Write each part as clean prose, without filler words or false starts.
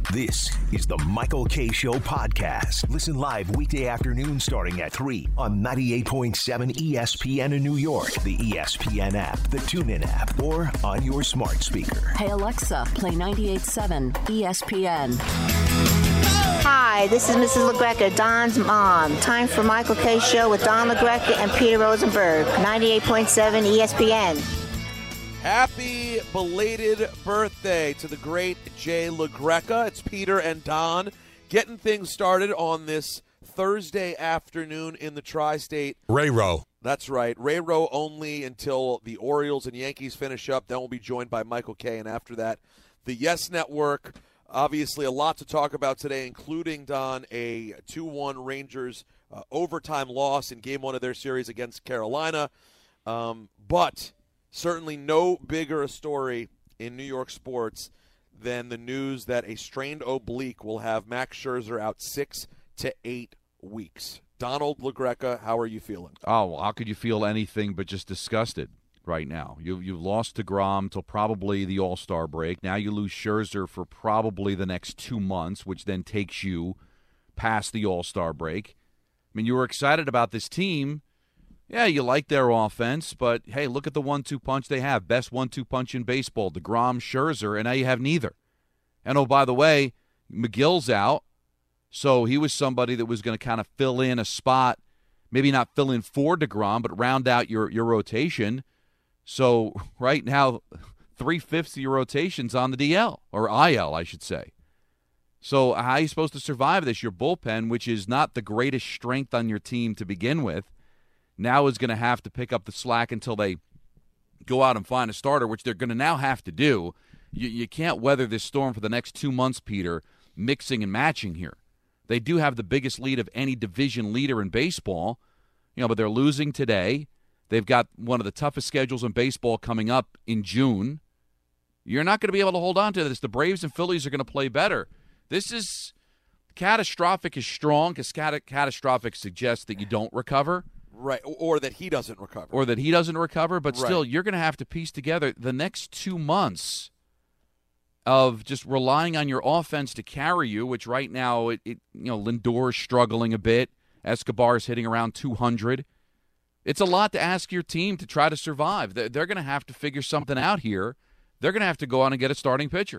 This is the Michael Kay Show podcast. Listen live weekday afternoon starting at 3 on 98.7 ESPN in New York, the ESPN app, the TuneIn app, or on your smart speaker. Hey Alexa, play 98.7 ESPN. Hi, this is Mrs. LaGreca, Don's mom. Time for Michael Kay Show with Don LaGreca and Peter Rosenberg, 98.7 ESPN. Happy belated birthday to the great Jay LaGreca. It's Peter and Don getting things started on this Thursday afternoon in the tri-state. Ray-Ro. That's right. Ray-Ro only until the Orioles and Yankees finish up. Then we'll be joined by Michael Kay, and after that, the Yes Network. Obviously, a lot to talk about today, including, Don, a 2-1 Rangers overtime loss in Game 1 of their series against Carolina. But certainly no bigger a story in New York sports than the news that a strained oblique will have Max Scherzer out 6 to 8 weeks. Donald LaGreca, how are you feeling? Oh, how could you feel anything but just disgusted right now? You've lost DeGrom till probably the All-Star break. Now you lose Scherzer for probably the next 2 months, which then takes you past the All-Star break. I mean, you were excited about this team. Yeah, you like their offense, but, hey, look at the 1-2 punch they have. Best 1-2 punch in baseball, DeGrom, Scherzer, and now you have neither. And, oh, by the way, McGill's out, so he was somebody that was going to kind of fill in a spot, maybe not fill in for DeGrom, but round out your rotation. So right now, 3/5 of your rotation's on the DL, or IL, I should say. So how are you supposed to survive this? Your bullpen, which is not the greatest strength on your team to begin with, now is going to have to pick up the slack until they go out and find a starter, which they're going to now have to do. You can't weather this storm for the next 2 months, Peter, mixing and matching here. They do have the biggest lead of any division leader in baseball, but they're losing today. They've got one of the toughest schedules in baseball coming up in June. You're not going to be able to hold on to this. The Braves and Phillies are going to play better. This is catastrophic is strong because catastrophic suggests that you don't recover. Right, or that he doesn't recover. But still, right. You're going to have to piece together the next 2 months of just relying on your offense to carry you, which right now, Lindor's struggling a bit. Escobar's hitting around 200. It's a lot to ask your team to try to survive. They're going to have to figure something out here. They're going to have to go out and get a starting pitcher.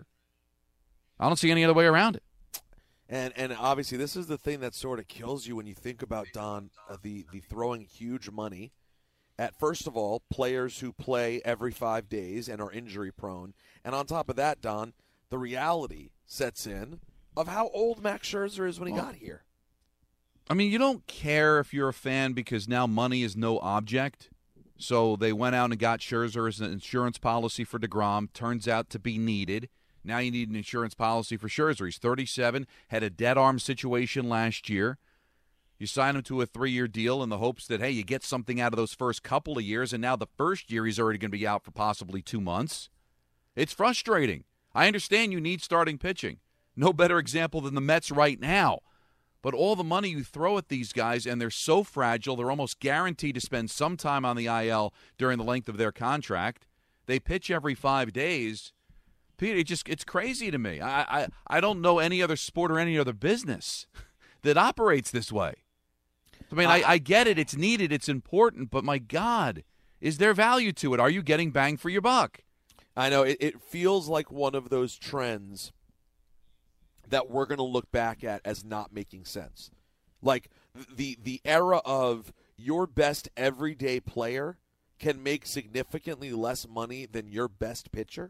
I don't see any other way around it. And obviously, this is the thing that sort of kills you when you think about, Don, the throwing huge money at, first of all, players who play every 5 days and are injury-prone. And on top of that, Don, the reality sets in of how old Max Scherzer is when he got here. I mean, you don't care if you're a fan because now money is no object. So they went out and got Scherzer as an insurance policy for DeGrom. Turns out to be needed. Now you need an insurance policy for Scherzer. He's 37, had a dead arm situation last year. You sign him to a 3-year deal in the hopes that, hey, you get something out of those first couple of years, and now the first year he's already going to be out for possibly 2 months. It's frustrating. I understand you need starting pitching. No better example than the Mets right now. But all the money you throw at these guys, and they're so fragile, they're almost guaranteed to spend some time on the IL during the length of their contract. They pitch every 5 days. Peter, it's crazy to me. I don't know any other sport or any other business that operates this way. I mean, I get it. It's needed. It's important. But, my God, is there value to it? Are you getting bang for your buck? I know. It feels like one of those trends that we're going to look back at as not making sense. Like the era of your best everyday player can make significantly less money than your best pitcher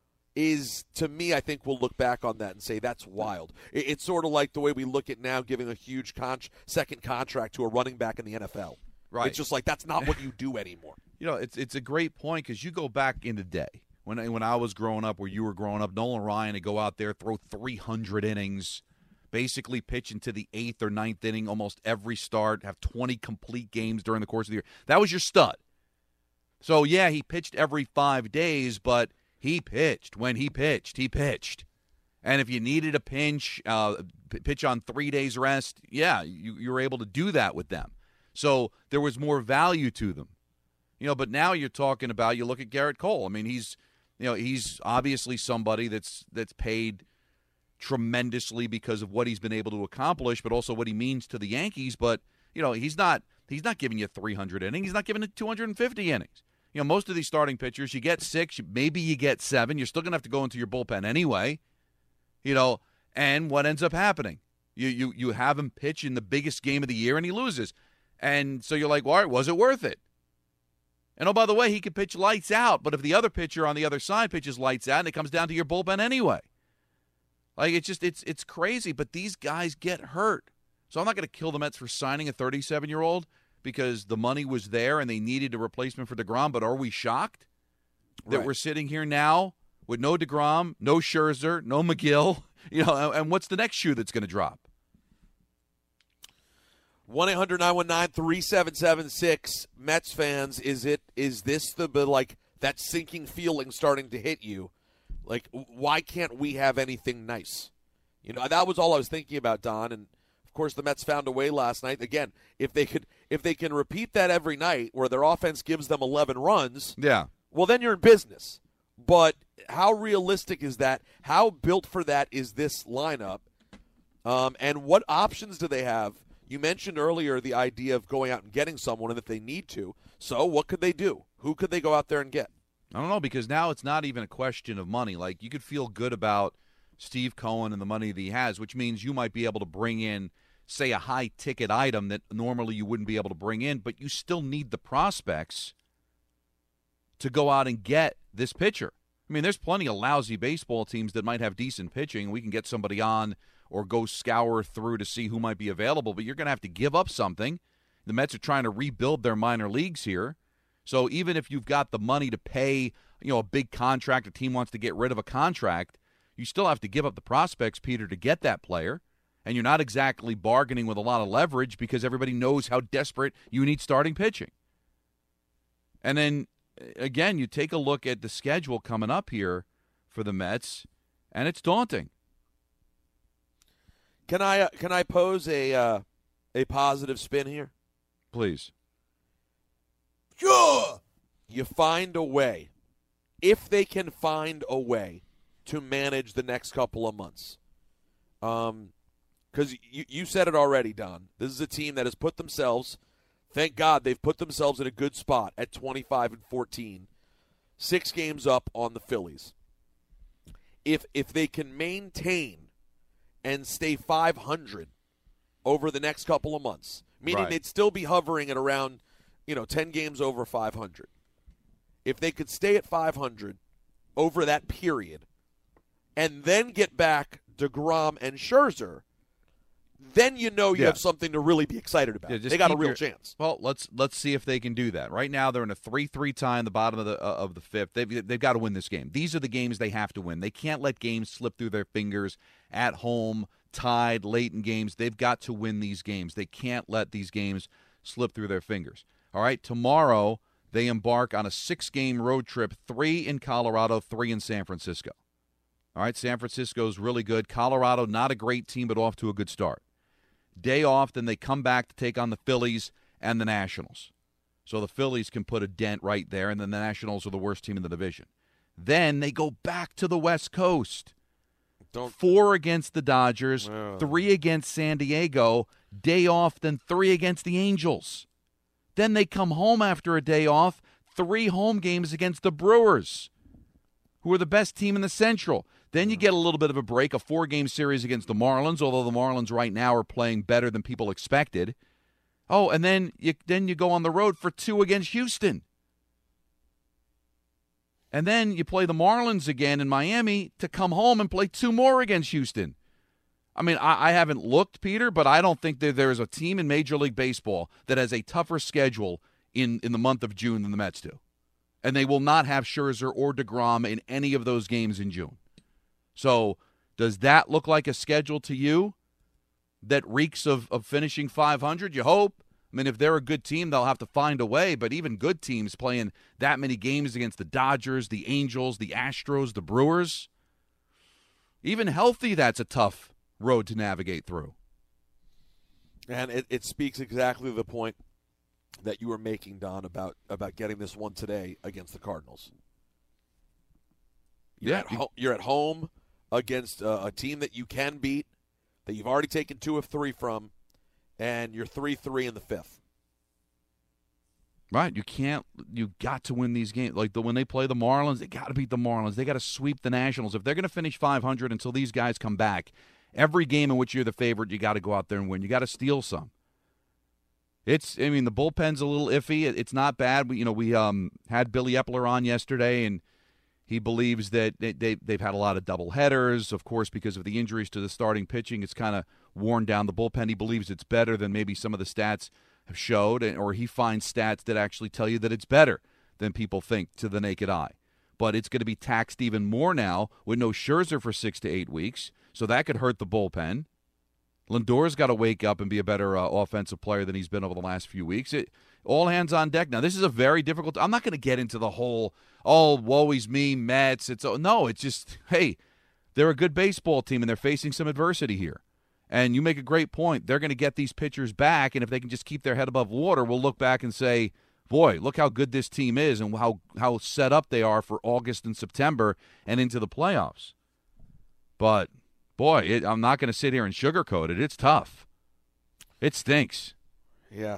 is, to me, I think we'll look back on that and say that's wild. It's sort of like the way we look at now giving a huge second contract to a running back in the NFL. Right. It's just like that's not what you do anymore. It's a great point because you go back in the day when I was growing up, where you were growing up, Nolan Ryan would go out there, throw 300 innings, basically pitch into the 8th or 9th inning almost every start, have 20 complete games during the course of the year. That was your stud. So, yeah, he pitched every 5 days, but he pitched. When he pitched, he pitched. And if you needed a pitch on 3 days rest, yeah, you were able to do that with them. So there was more value to them. But now you're talking about, you look at Garrett Cole. I mean, he's obviously somebody that's paid tremendously because of what he's been able to accomplish, but also what he means to the Yankees. But, he's not giving you 300 innings. He's not giving you 250 innings. Most of these starting pitchers, you get 6, maybe you get 7. You're still going to have to go into your bullpen anyway. And what ends up happening? You have him pitch in the biggest game of the year, and he loses. And so you're like, well, all right, was it worth it? And, oh, by the way, he could pitch lights out, but if the other pitcher on the other side pitches lights out, and it comes down to your bullpen anyway. Like, it's crazy, but these guys get hurt. So I'm not going to kill the Mets for signing a 37-year-old because the money was there and they needed a replacement for DeGrom, but are we shocked that we're sitting here now with no DeGrom, no Scherzer, no McGill, and what's the next shoe that's going to drop? 1-800-919-3776. Mets fans, is this that sinking feeling starting to hit you? Like, why can't we have anything nice? That was all I was thinking about, Don. And of course, the Mets found a way last night. Again, if they can repeat that every night, where their offense gives them 11 runs, well, then you're in business. But how realistic is that? How built for that is this lineup? And what options do they have? You mentioned earlier the idea of going out and getting someone, and if they need to. So what could they do? Who could they go out there and get? I don't know, because now it's not even a question of money. Like, you could feel good about Steve Cohen and the money that he has, which means you might be able to bring in, say, a high-ticket item that normally you wouldn't be able to bring in, but you still need the prospects to go out and get this pitcher. I mean, there's plenty of lousy baseball teams that might have decent pitching. We can get somebody on or go scour through to see who might be available, but you're going to have to give up something. The Mets are trying to rebuild their minor leagues here. So even if you've got the money to pay, a big contract, a team wants to get rid of a contract, you still have to give up the prospects, Peter, to get that player. And you're not exactly bargaining with a lot of leverage because everybody knows how desperate you need starting pitching. And then, again, you take a look at the schedule coming up here for the Mets, and it's daunting. Can I pose a positive spin here? Please. Sure. You find a way, if they can find a way, to manage the next couple of months. Because you said it already, Don. This is a team that has put themselves, thank God, they've put themselves in a good spot at 25-14, 6 games up on the Phillies. If they can maintain and stay 500 over the next couple of months, meaning they'd still be hovering at around 10 games over 500. If they could stay at 500 over that period and then get back DeGrom and Scherzer, then you have something to really be excited about. They got a real chance. Well, let's see if they can do that. Right now they're in a 3-3 tie in the bottom of the fifth. They've got to win this game. These are the games they have to win. They can't let games slip through their fingers at home, tied, late in games. They've got to win these games. They can't let these games slip through their fingers. All right, tomorrow they embark on a 6-game road trip, 3 in Colorado, 3 in San Francisco. All right, San Francisco's really good. Colorado, not a great team, but off to a good start. Day off, then they come back to take on the Phillies and the Nationals. So the Phillies can put a dent right there, and then the Nationals are the worst team in the division. Then they go back to the West Coast. 4 against the Dodgers, 3 against San Diego. Day off, then 3 against the Angels. Then they come home after a day off, 3 home games against the Brewers, who are the best team in the Central. Then you get a little bit of a break, a 4-game series against the Marlins, although the Marlins right now are playing better than people expected. Oh, and then you go on the road for 2 against Houston. And then you play the Marlins again in Miami to come home and play 2 more against Houston. I mean, I haven't looked, Peter, but I don't think that there's a team in Major League Baseball that has a tougher schedule in the month of June than the Mets do. And they will not have Scherzer or DeGrom in any of those games in June. So does that look like a schedule to you that reeks of finishing 500? You hope. I mean, if they're a good team, they'll have to find a way. But even good teams playing that many games against the Dodgers, the Angels, the Astros, the Brewers, even healthy, that's a tough road to navigate through. And it speaks exactly to the point that you were making, Don, about getting this one today against the Cardinals. You're at home. against a team that you can beat, that you've already taken 2 of 3 from, and you're 3-3 in the 5th. Right, you got to win these games. Like when they play the Marlins, they got to beat the Marlins. They got to sweep the Nationals. If they're going to finish 500 until these guys come back, every game in which you're the favorite, you got to go out there and win. You got to steal some. The bullpen's a little iffy. It's not bad. We had Billy Epler on yesterday, and he believes that they've had a lot of double headers. Of course, because of the injuries to the starting pitching, it's kind of worn down the bullpen. He believes it's better than maybe some of the stats have showed, or he finds stats that actually tell you that it's better than people think to the naked eye. But it's going to be taxed even more now with no Scherzer for 6 to 8 weeks, so that could hurt the bullpen. Lindor's got to wake up and be a better offensive player than he's been over the last few weeks. All hands on deck. Now, this is a very difficult – I'm not going to get into the whole, woe is me, Mets. It's just, hey, they're a good baseball team, and they're facing some adversity here. And you make a great point. They're going to get these pitchers back, and if they can just keep their head above water, we'll look back and say, boy, look how good this team is and how set up they are for August and September and into the playoffs. But, boy, I'm not going to sit here and sugarcoat it. It's tough. It stinks. Yeah.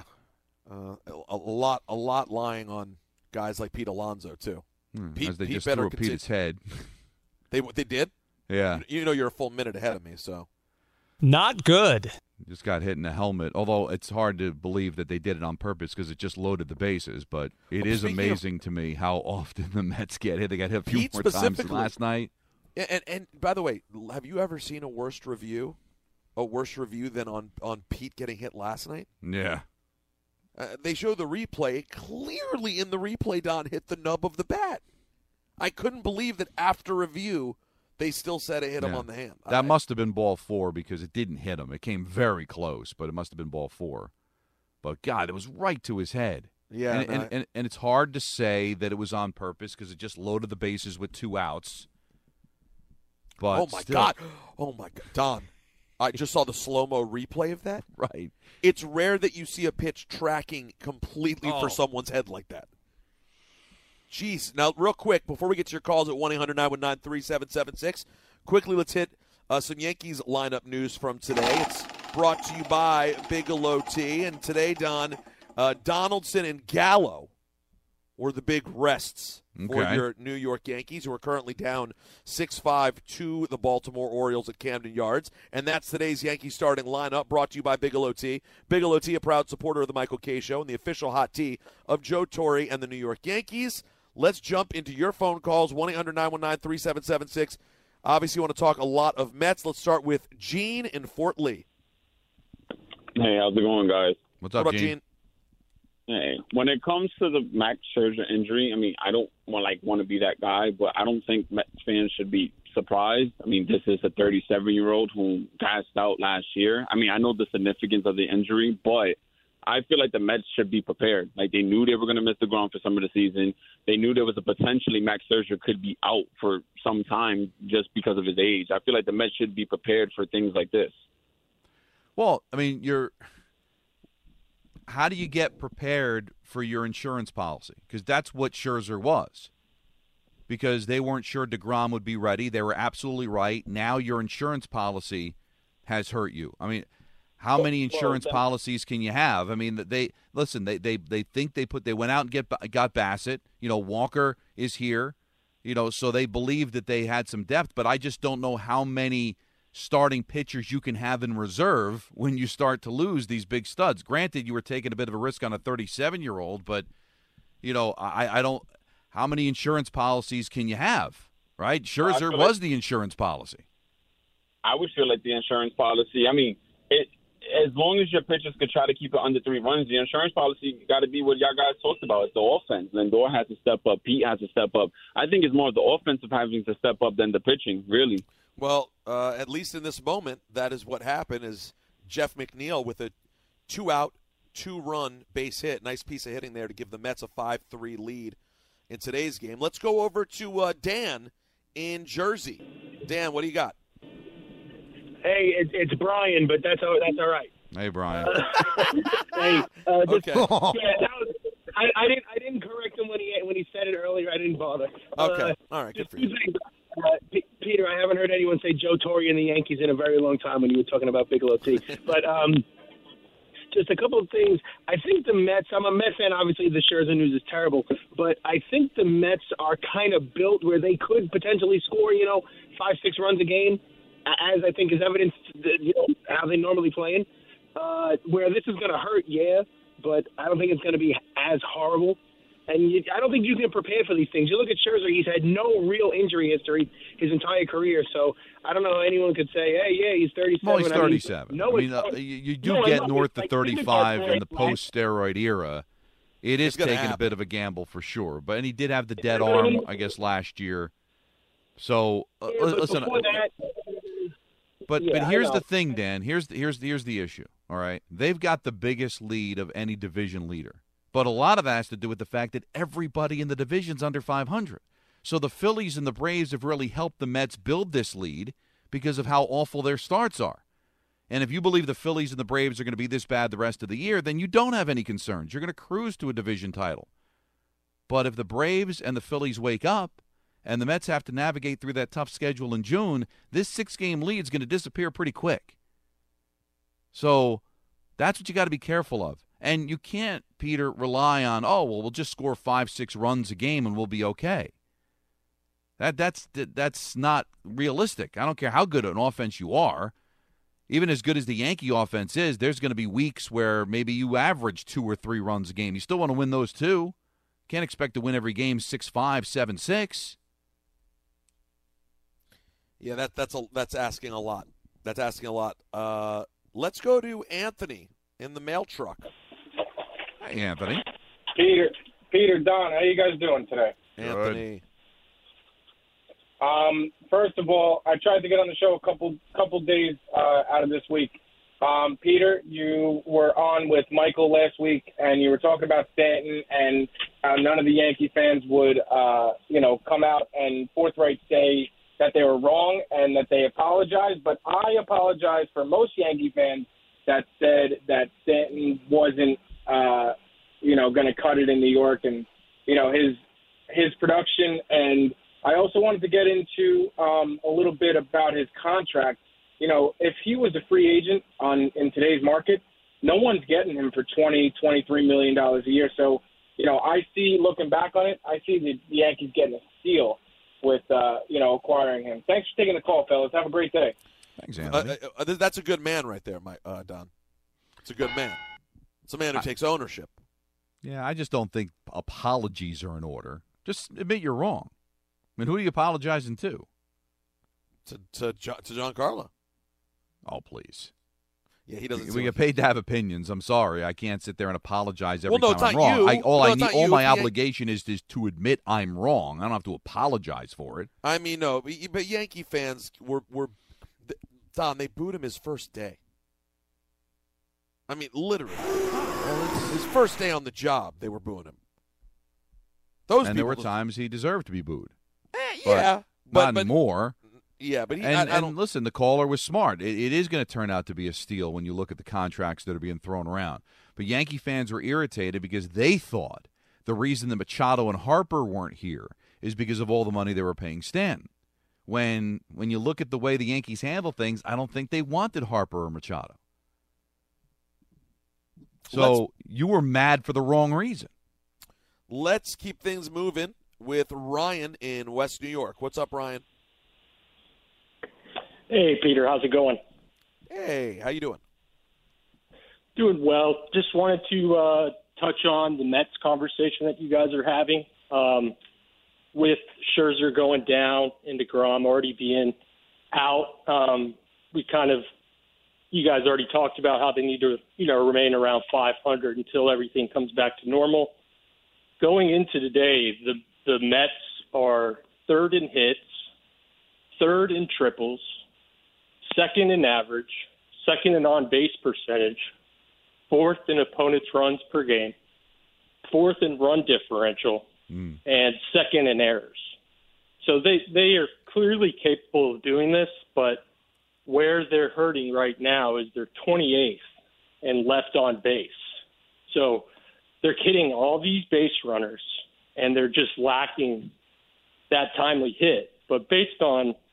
A lot lying on guys like Pete Alonso, too. As they just threw at Pete's head. They did? Yeah. You're a full minute ahead of me, so. Not good. Just got hit in the helmet, although it's hard to believe that they did it on purpose because it just loaded the bases. But it is amazing to me how often the Mets get hit. They got hit a few more times than last night. And by the way, have you ever seen a worse review than on Pete getting hit last night? Yeah. They show the replay. Clearly in the replay, Don hit the nub of the bat. I couldn't believe that after review, they still said it hit him on the hand. That must have been ball 4 because it didn't hit him. It came very close, but it must have been ball 4. But, God, it was right to his head. Yeah, and it's hard to say that it was on purpose because it just loaded the bases with 2 outs. But oh, my God. Don, I just saw the slow-mo replay of that. Right. It's rare that you see a pitch tracking completely for someone's head like that. Jeez. Now, real quick, before we get to your calls at 1-800-919-3776, quickly let's hit some Yankees lineup news from today. It's brought to you by Bigelow Tea. And today, Don, Donaldson and Gallo were the big rests for your New York Yankees, who are currently down 6-5 to the Baltimore Orioles at Camden Yards. And that's today's Yankees starting lineup, brought to you by Bigelow Tea. Bigelow Tea, a proud supporter of the Michael Kay Show and the official hot tea of Joe Torre and the New York Yankees. Let's jump into your phone calls, 1-800-919-3776. Obviously, you want to talk a lot of Mets. Let's start with Gene in Fort Lee. Hey, how's it going, guys? What's up, Gene? Hey, when it comes to the Max Scherzer injury, I mean, I don't want to be that guy, but I don't think Mets fans should be surprised. I mean, this is a 37-year-old who passed out last year. I mean, I know the significance of the injury, but I feel like the Mets should be prepared. Like, they knew they were going to miss the ground for some of the season. They knew there was a potentially Max Scherzer could be out for some time just because of his age. I feel like the Mets should be prepared for things like this. Well, I mean, how do you get prepared for your insurance policy? Because that's what Scherzer was. Because they weren't sure DeGrom would be ready. They were absolutely right. Now your insurance policy has hurt you. I mean, how many insurance policies can you have? I mean, they think they went out and got Bassett. You know, Walker is here. You know, so they believe that they had some depth, but I just don't know how many starting pitchers you can have in reserve when you start to lose these big studs. Granted, you were taking a bit of a risk on a 37-year-old, but you know, I don't. How many insurance policies can you have? Right? Scherzer was the insurance policy. I would feel like the insurance policy. I mean, as long as your pitchers could try to keep it under 3 runs, the insurance policy got to be what y'all guys talked about. It's the offense. Lindor has to step up. Pete has to step up. I think it's more the offensive having to step up than the pitching, really. Well, at least in this moment, that is what happened. Is Jeff McNeil with a 2-out, 2-run base hit. Nice piece of hitting there to give the Mets a 5-3 lead in today's game. Let's go over to Dan in Jersey. Dan, what do you got? Hey, it's Brian, but that's all right. Hey, Brian. Okay. Yeah, I didn't correct him when he said it earlier. I didn't bother. Okay. All right. Good for you. Peter, I haven't heard anyone say Joe Torre and the Yankees in a very long time when you were talking about Bigelow T. But just a couple of things. I think the Mets, I'm a Mets fan, obviously the Scherzer news is terrible, but I think the Mets are kind of built where they could potentially score, 5-6 runs a game, as I think is evidenced, how they normally play in. Where this is going to hurt, yeah, but I don't think it's going to be as horrible. And I don't think you can prepare for these things. You look at Scherzer, he's had no real injury history his entire career. So I don't know how anyone could say, hey, yeah, he's 37. Well, he's 37. You do get north of 35 in the post-steroid era. It is taking a bit of a gamble for sure. And he did have the dead arm, I guess, last year. So, listen. But here's the thing, Dan. Here's the issue, all right? They've got the biggest lead of any division leader. But a lot of that has to do with the fact that everybody in the division's under 500. So the Phillies and the Braves have really helped the Mets build this lead because of how awful their starts are. And if you believe the Phillies and the Braves are going to be this bad the rest of the year, then you don't have any concerns. You're going to cruise to a division title. But if the Braves and the Phillies wake up and the Mets have to navigate through that tough schedule in June, this 6-game lead is going to disappear pretty quick. So that's what you got to be careful of. And you can't, Peter, rely on, we'll just score 5-6 runs a game and we'll be okay. That's not realistic. I don't care how good an offense you are. Even as good as the Yankee offense is, there's going to be weeks where maybe you average 2 or 3 runs a game. You still want to win those too. Can't expect to win every game 6-5, 7-6. Yeah, that's asking a lot. That's asking a lot. Let's go to Anthony in the mail truck. Hey, Anthony. Peter, Don, how you guys doing today? Anthony. First of all, I tried to get on the show a couple days out of this week. Peter, you were on with Michael last week, and you were talking about Stanton and how none of the Yankee fans would, come out and forthright say that they were wrong and that they apologized. But I apologize for most Yankee fans that said that Stanton wasn't, going to cut it in New York and, his production. And I also wanted to get into a little bit about his contract. If he was a free agent in today's market, no one's getting him for $20, $23 million a year. So, I see, looking back on it, I see the Yankees getting a steal with, acquiring him. Thanks for taking the call, fellas. Have a great day. Thanks, Anthony. That's a good man right there, Don. It's a good man. It's a man who takes ownership. Yeah, I just don't think apologies are in order. Just admit you're wrong. I mean, who are you apologizing to? To Giancarlo. Oh, please. Yeah, he doesn't. We get paid to have opinions. I'm sorry, I can't sit there and apologize every time I'm wrong. You. All my obligation is to admit I'm wrong. I don't have to apologize for it. I mean, no, but Yankee fans were Don. They booed him his first day. I mean, literally, his first day on the job, they were booing him. There were times he deserved to be booed. Yeah, but not anymore. Yeah, but listen, the caller was smart. It is going to turn out to be a steal when you look at the contracts that are being thrown around. But Yankee fans were irritated because they thought the reason that Machado and Harper weren't here is because of all the money they were paying Stanton. When you look at the way the Yankees handle things, I don't think they wanted Harper or Machado. So you were mad for the wrong reason. Let's keep things moving with Ryan in West New York. What's up, Ryan? Hey, Peter. How's it going? Hey, how you doing? Doing well. Just wanted to touch on the Mets conversation that you guys are having. With Scherzer going down and DeGrom already being out, you guys already talked about how they need to, remain around 500 until everything comes back to normal. Going into today, the Mets are third in hits, third in triples, second in average, second in on-base percentage, fourth in opponents' runs per game, fourth in run differential, and second in errors. So they are clearly capable of doing this, but where they're hurting right now is they're 28th and left on base. So they're hitting all these base runners, and they're just lacking that timely hit. But based on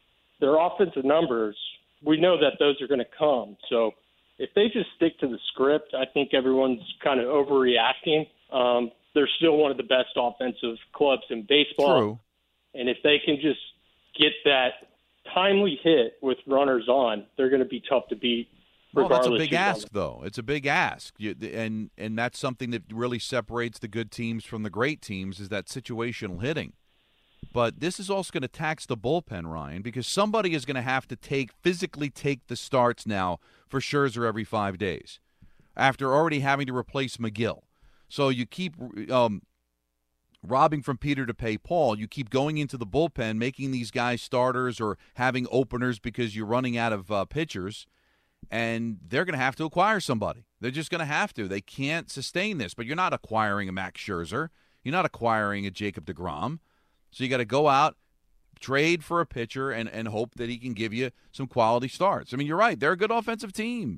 their offensive numbers, we know that those are going to come. So if they just stick to the script, I think everyone's kind of overreacting. They're still one of the best offensive clubs in baseball. True. And if they can just get that timely hit with runners on, they're going to be tough to beat. Well, that's a big ask, though. It's a big ask, and that's something that really separates the good teams from the great teams is that situational hitting. But this is also going to tax the bullpen, Ryan, because somebody is going to have to physically take the starts now for Scherzer every 5 days after already having to replace McGill. So you keep robbing from Peter to pay Paul. You keep going into the bullpen, making these guys starters or having openers because you're running out of pitchers. And they're going to have to acquire somebody. They're just going to have to. They can't sustain this. But you're not acquiring a Max Scherzer. You're not acquiring a Jacob deGrom. So you got to go out, trade for a pitcher, and hope that he can give you some quality starts. I mean, you're right. They're a good offensive team.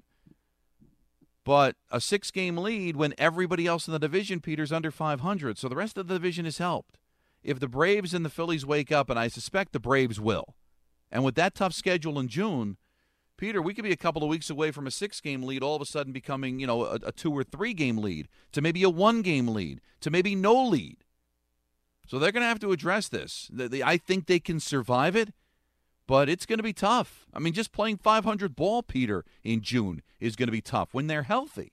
But a 6-game lead when everybody else in the division, Peter's under 500. So the rest of the division is helped. If the Braves and the Phillies wake up, and I suspect the Braves will, and with that tough schedule in June, Peter, we could be a couple of weeks away from a 6-game lead all of a sudden becoming, a 2 or 3 game lead to maybe a 1-game lead to maybe no lead. So they're going to have to address this. I think they can survive it, but it's going to be tough. I mean, just playing 500 ball, Peter, in June is going to be tough when they're healthy.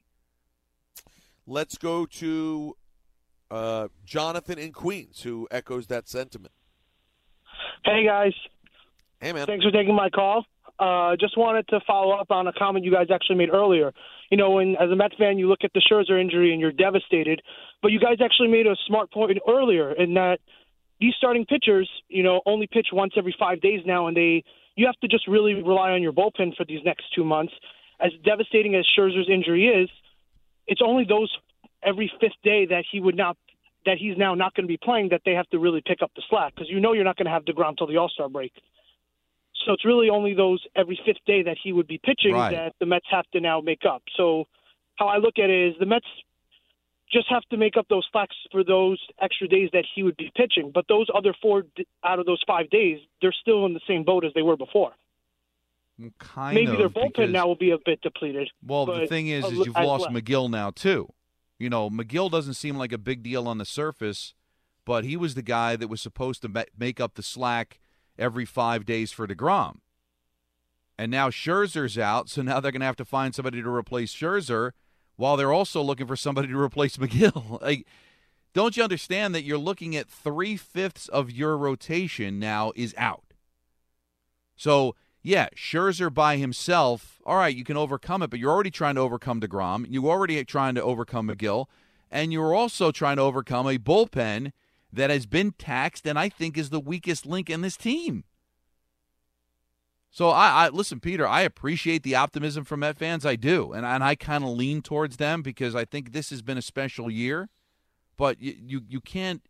Let's go to Jonathan in Queens, who echoes that sentiment. Hey, guys. Hey, man. Thanks for taking my call. Just wanted to follow up on a comment you guys actually made earlier. When as a Mets fan, you look at the Scherzer injury and you're devastated, but you guys actually made a smart point earlier in that these starting pitchers, only pitch once every 5 days now, and you have to just really rely on your bullpen for these next 2 months. As devastating as Scherzer's injury is, it's only those every 5th day that he's now not going to be playing that they have to really pick up the slack because you're not going to have DeGrom till the All-Star break. So it's really only those every 5th day that he would be pitching that the Mets have to now make up. So how I look at it is the Mets just have to make up those slacks for those extra days that he would be pitching. But those other 4 out of those 5 days, they're still in the same boat as they were before. Maybe their bullpen now will be a bit depleted. Well, the thing is you've lost McGill now, too. McGill doesn't seem like a big deal on the surface, but he was the guy that was supposed to make up the slack every 5 days for DeGrom. And now Scherzer's out, so now they're going to have to find somebody to replace Scherzer while they're also looking for somebody to replace McGill. Don't you understand that you're looking at 3/5 of your rotation now is out? So, yeah, Scherzer by himself, all right, you can overcome it, but you're already trying to overcome DeGrom. You're already trying to overcome McGill. And you're also trying to overcome a bullpen that has been taxed and I think is the weakest link in this team. So, I listen, Peter, I appreciate the optimism from Met fans. I do. And I kind of lean towards them because I think this has been a special year. But you can't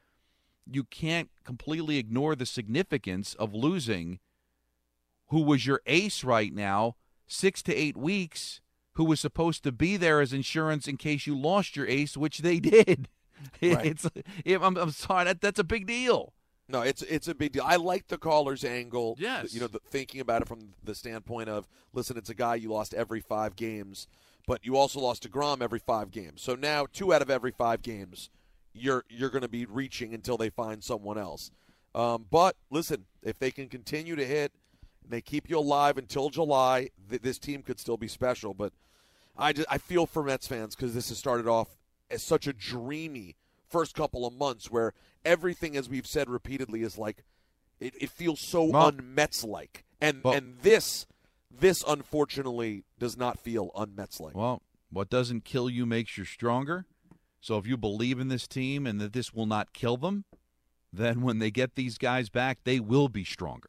completely ignore the significance of losing who was your ace right now, 6 to 8 weeks, who was supposed to be there as insurance in case you lost your ace, which they did. Right. I'm sorry, that's a big deal. No, it's a big deal. I like the caller's angle. Yes. Thinking about it from the standpoint of, listen, it's a guy you lost every 5 games, but you also lost DeGrom every 5 games. So now 2 out of every 5 games, you're going to be reaching until they find someone else. But listen, if they can continue to hit, and they keep you alive until July, this team could still be special. But I feel for Mets fans because this has started off as such a dreamy first couple of months where everything, as we've said repeatedly, is like it feels so un-Mets-like. And this unfortunately does not feel un-Mets-like. Well, what doesn't kill you makes you stronger. So if you believe in this team and that this will not kill them, then when they get these guys back, they will be stronger.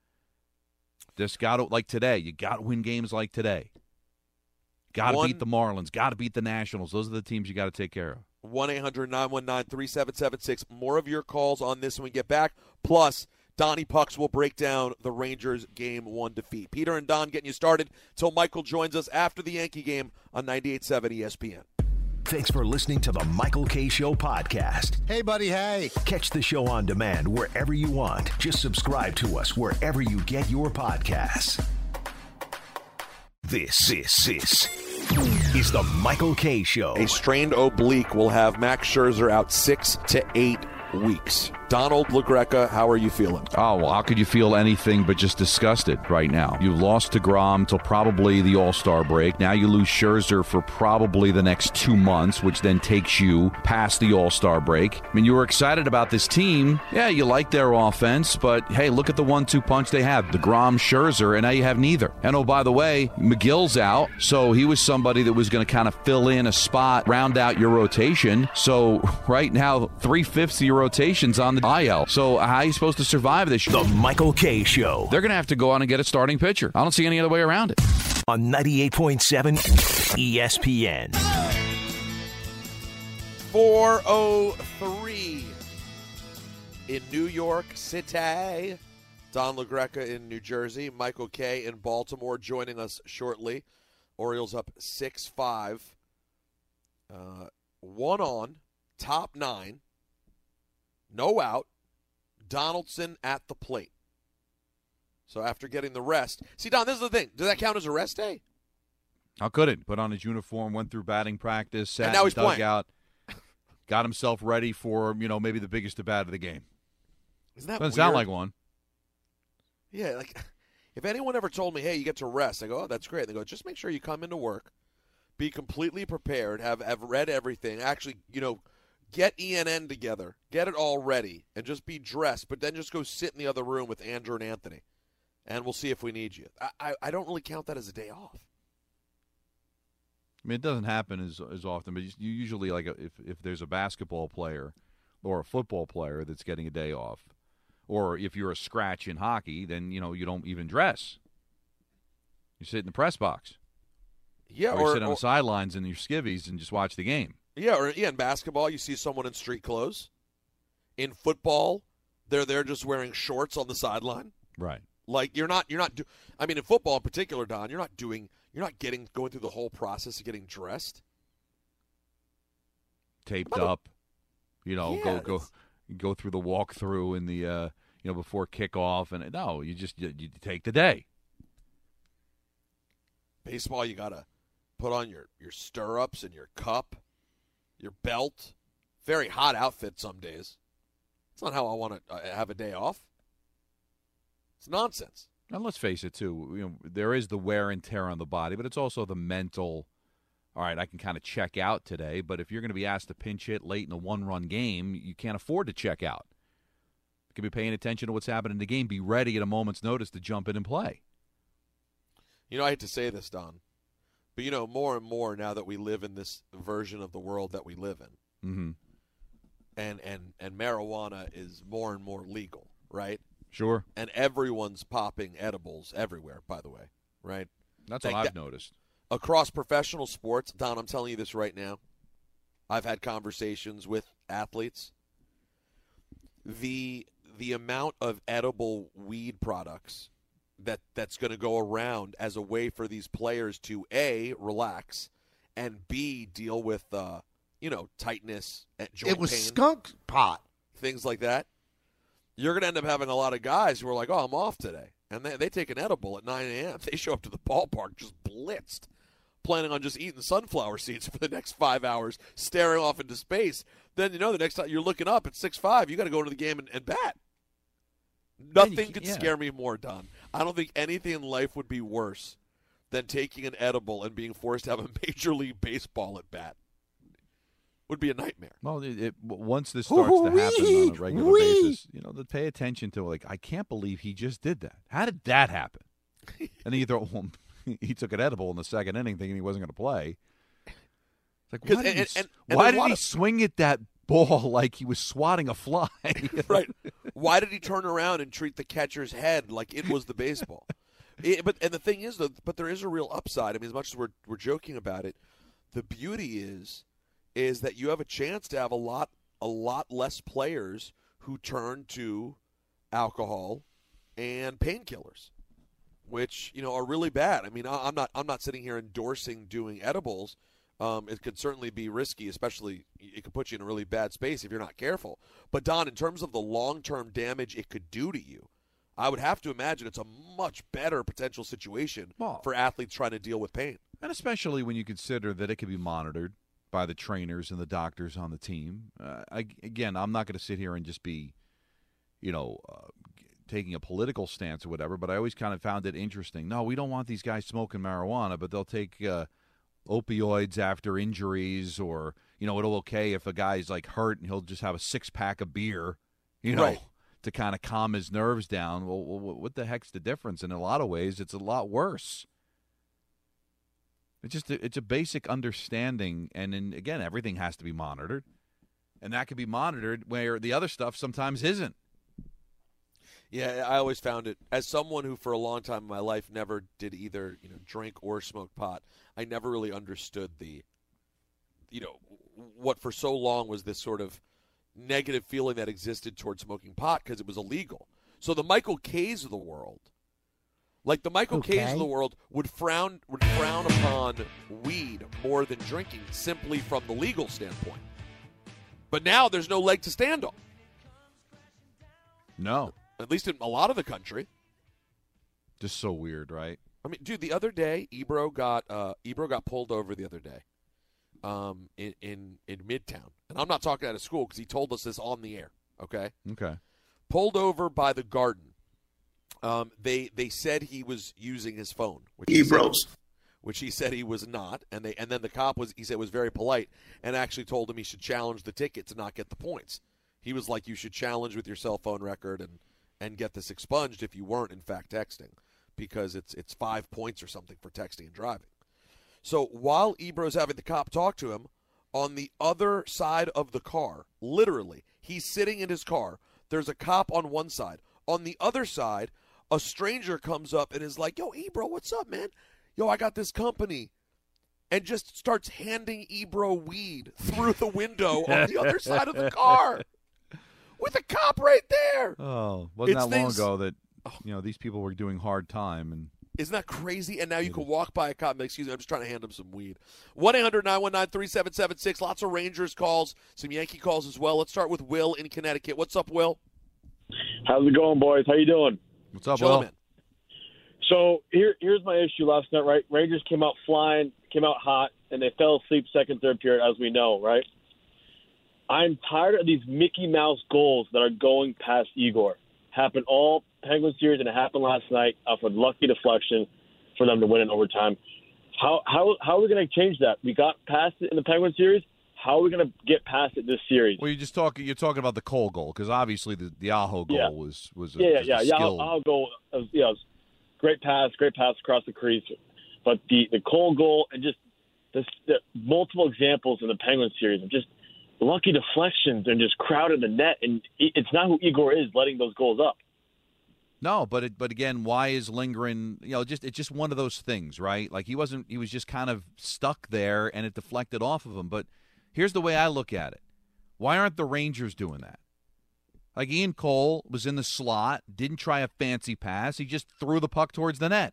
Just got to, like today, you got to win games like today. Got to beat the Marlins. Got to beat the Nationals. Those are the teams you got to take care of. 1-800-919-3776. More of your calls on this when we get back. Plus, Donnie Pucks will break down the Rangers Game 1 defeat. Peter and Don getting you started till Michael joins us after the Yankee game on 98.7 ESPN. Thanks for listening to the Michael K. Show podcast. Hey, buddy, hey. Catch the show on demand wherever you want. Just subscribe to us wherever you get your podcasts. This is the Michael K. Show. A strained oblique will have Max Scherzer out 6 to 8 weeks. Donald LaGreca, how are you feeling? Oh, well, how could you feel anything but just disgusted right now? You lost to Grom till probably the All-Star break. Now you lose Scherzer for probably the next 2 months, which then takes you past the All-Star break. I mean, you were excited about this team. Yeah, you like their offense, but hey, look at the 1-2 punch they have. The Grom, Scherzer, and now you have neither. And oh, by the way, McGill's out, so he was somebody that was going to kind of fill in a spot, round out your rotation. So right now, 3/5 of your rotation's on the IL. So how are you supposed to survive this? The Michael K. Show. They're going to have to go out and get a starting pitcher. I don't see any other way around it. On 98.7 ESPN. 4:03 in New York City. Don LaGreca in New Jersey. Michael K. in Baltimore joining us shortly. Orioles up 6-5. 1 on, top 9. No out. Donaldson at the plate. So after getting the rest. See, Don, this is the thing. Does that count as a rest day? How could it? Put on his uniform, went through batting practice, sat and now he's dug playing. out, got himself ready for, maybe the biggest at-bat of the game. Isn't that Doesn't weird? sound like one. Yeah, like if anyone ever told me, hey, you get to rest, I go, oh, that's great. They go, just make sure you come into work, be completely prepared, have read everything, actually, get ENN together, get it all ready, and just be dressed, but then just go sit in the other room with Andrew and Anthony, and we'll see if we need you. I don't really count that as a day off. I mean, it doesn't happen as often, but you usually, like, if there's a basketball player or a football player that's getting a day off, or if you're a scratch in hockey, then, you don't even dress. You sit in the press box. Yeah, or you sit on the sidelines in your skivvies and just watch the game. Yeah, in basketball, you see someone in street clothes. In football, they're there just wearing shorts on the sideline. Right. Like in football in particular, Don, you're not going through the whole process of getting dressed. Taped up, go through the walkthrough in the before kickoff, and no, you take the day. Baseball, you gotta put on your stirrups and your cup, your belt. Very hot outfit some days. It's not how I want to have a day off. It's nonsense. And let's face it, too. There is the wear and tear on the body, but it's also the mental. All right, I can kind of check out today, but if you're going to be asked to pinch hit late in a one-run game, you can't afford to check out. You can be paying attention to what's happening in the game, be ready at a moment's notice to jump in and play. I hate to say this, Don, but more and more now that we live in this version of the world that we live in, and marijuana is more and more legal, right? Sure. And everyone's popping edibles everywhere, by the way, right? That's what I've noticed. Across professional sports, Don, I'm telling you this right now. I've had conversations with athletes. The amount of edible weed products that's going to go around as a way for these players to A, relax, and B, deal with tightness at joint pain. It was skunk pot. Things like that. You're going to end up having a lot of guys who are like, oh, I'm off today. And they take an edible at 9 a.m. They show up to the ballpark just blitzed, planning on just eating sunflower seeds for the next 5 hours, staring off into space. Then, the next time you're looking up at 6'5", you got to go into the game and bat. Nothing could scare me more, Don. I don't think anything in life would be worse than taking an edible and being forced to have a Major League Baseball at bat. Would be a nightmare. Well, once this starts to happen on a regular basis, to pay attention to, I can't believe he just did that. How did that happen? And then you throw, he took an edible in the second inning thinking he wasn't going to play. It's like, why did he swing at that ball like he was swatting a fly? Right. Why did he turn around and treat the catcher's head like it was the baseball? But the thing is, but there is a real upside. I mean, as much as we're joking about it, the beauty is that you have a chance to have a lot less players who turn to alcohol and painkillers, which are really bad. I mean, I'm not sitting here endorsing doing edibles It could certainly be risky, especially it could put you in a really bad space if you're not careful. But, Don, in terms of the long-term damage it could do to you, I would have to imagine it's a much better potential situation for athletes trying to deal with pain. And especially when you consider that it can be monitored by the trainers and the doctors on the team. Again, I'm not going to sit here and just be, taking a political stance or whatever, but I always kind of found it interesting. No, we don't want these guys smoking marijuana, but they'll take opioids after injuries, or, it'll okay if a guy's like hurt and he'll just have a 6-pack of beer, Right. to kind of calm his nerves down. Well, what the heck's the difference? In a lot of ways, it's a lot worse. It's a basic understanding, and then, again, everything has to be monitored, and that can be monitored where the other stuff sometimes isn't. Yeah, I always found it, as someone who for a long time in my life never did either, drink or smoke pot, I never really understood what for so long was this sort of negative feeling that existed towards smoking pot because it was illegal. So the Michael K's of the world, like the Michael K's of the world, would frown upon weed more than drinking simply from the legal standpoint. But now there's no leg to stand on. No. At least in a lot of the country. Just so weird, right? I mean, dude, the other day, Ebro got pulled over the other day in Midtown. And I'm not talking out of school because he told us this on the air, okay? Okay. Pulled over by the Garden. They said he was using his phone, which he said he was not, and then the cop was very polite and actually told him he should challenge the ticket to not get the points. He was like, you should challenge with your cell phone record and get this expunged if you weren't in fact texting, because it's 5 points or something for texting and driving. So while Ebro's having the cop talk to him, on the other side of the car, literally, he's sitting in his car. There's a cop on one side. On the other side, a stranger comes up and is like, yo, Ebro, what's up, man? Yo, I got this company. And just starts handing Ebro weed through the window on the other side of the car. With a cop right there. Oh, wasn't that long ago that, these people were doing hard time. And isn't that crazy? And now you can walk by a cop and be, excuse me, I'm just trying to hand him some weed. 1-800-919-3776. Lots of Rangers calls, some Yankee calls as well. Let's start with Will in Connecticut. What's up, Will? How's it going, boys? How you doing? What's up, Will? So here's my issue last night, right? Rangers came out flying, came out hot, and they fell asleep second, third period, as we know, right? I'm tired of these Mickey Mouse goals that are going past Igor. Happened all Penguin series, and it happened last night off a lucky deflection for them to win in overtime. How are we going to change that? We got past it in the Penguin series. How are we going to get past it this series? Well, you're talking about the Cole goal, because obviously the Aho goal was a skill. Aho goal, great pass across the crease. But the Cole goal and just the multiple examples in the Penguin series of just lucky deflections and just crowded the net, and it's not who Igor is letting those goals up. No, but again, why is Lindgren? It's just one of those things, right? Like he was just kind of stuck there, and it deflected off of him. But here's the way I look at it: why aren't the Rangers doing that? Like Ian Cole was in the slot, didn't try a fancy pass, he just threw the puck towards the net.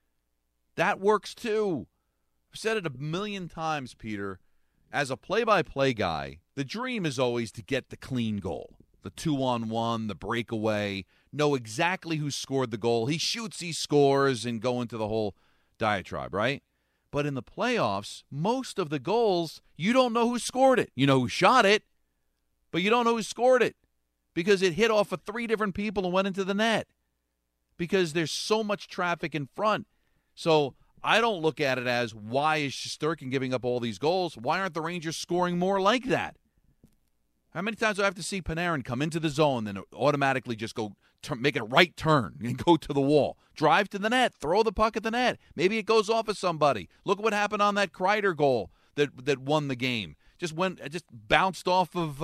That works too. I've said it a million times, Peter. As a play-by-play guy, the dream is always to get the clean goal. The 2-on-1, the breakaway, know exactly who scored the goal. He shoots, he scores, and go into the whole diatribe, right? But in the playoffs, most of the goals, you don't know who scored it. You know who shot it, but you don't know who scored it because it hit off of 3 different people and went into the net because there's so much traffic in front. So I don't look at it as, why is Shesterkin giving up all these goals? Why aren't the Rangers scoring more like that? How many times do I have to see Panarin come into the zone, then automatically just go make a right turn and go to the wall, drive to the net, throw the puck at the net? Maybe it goes off of somebody. Look what happened on that Kreider goal that won the game. Just bounced off of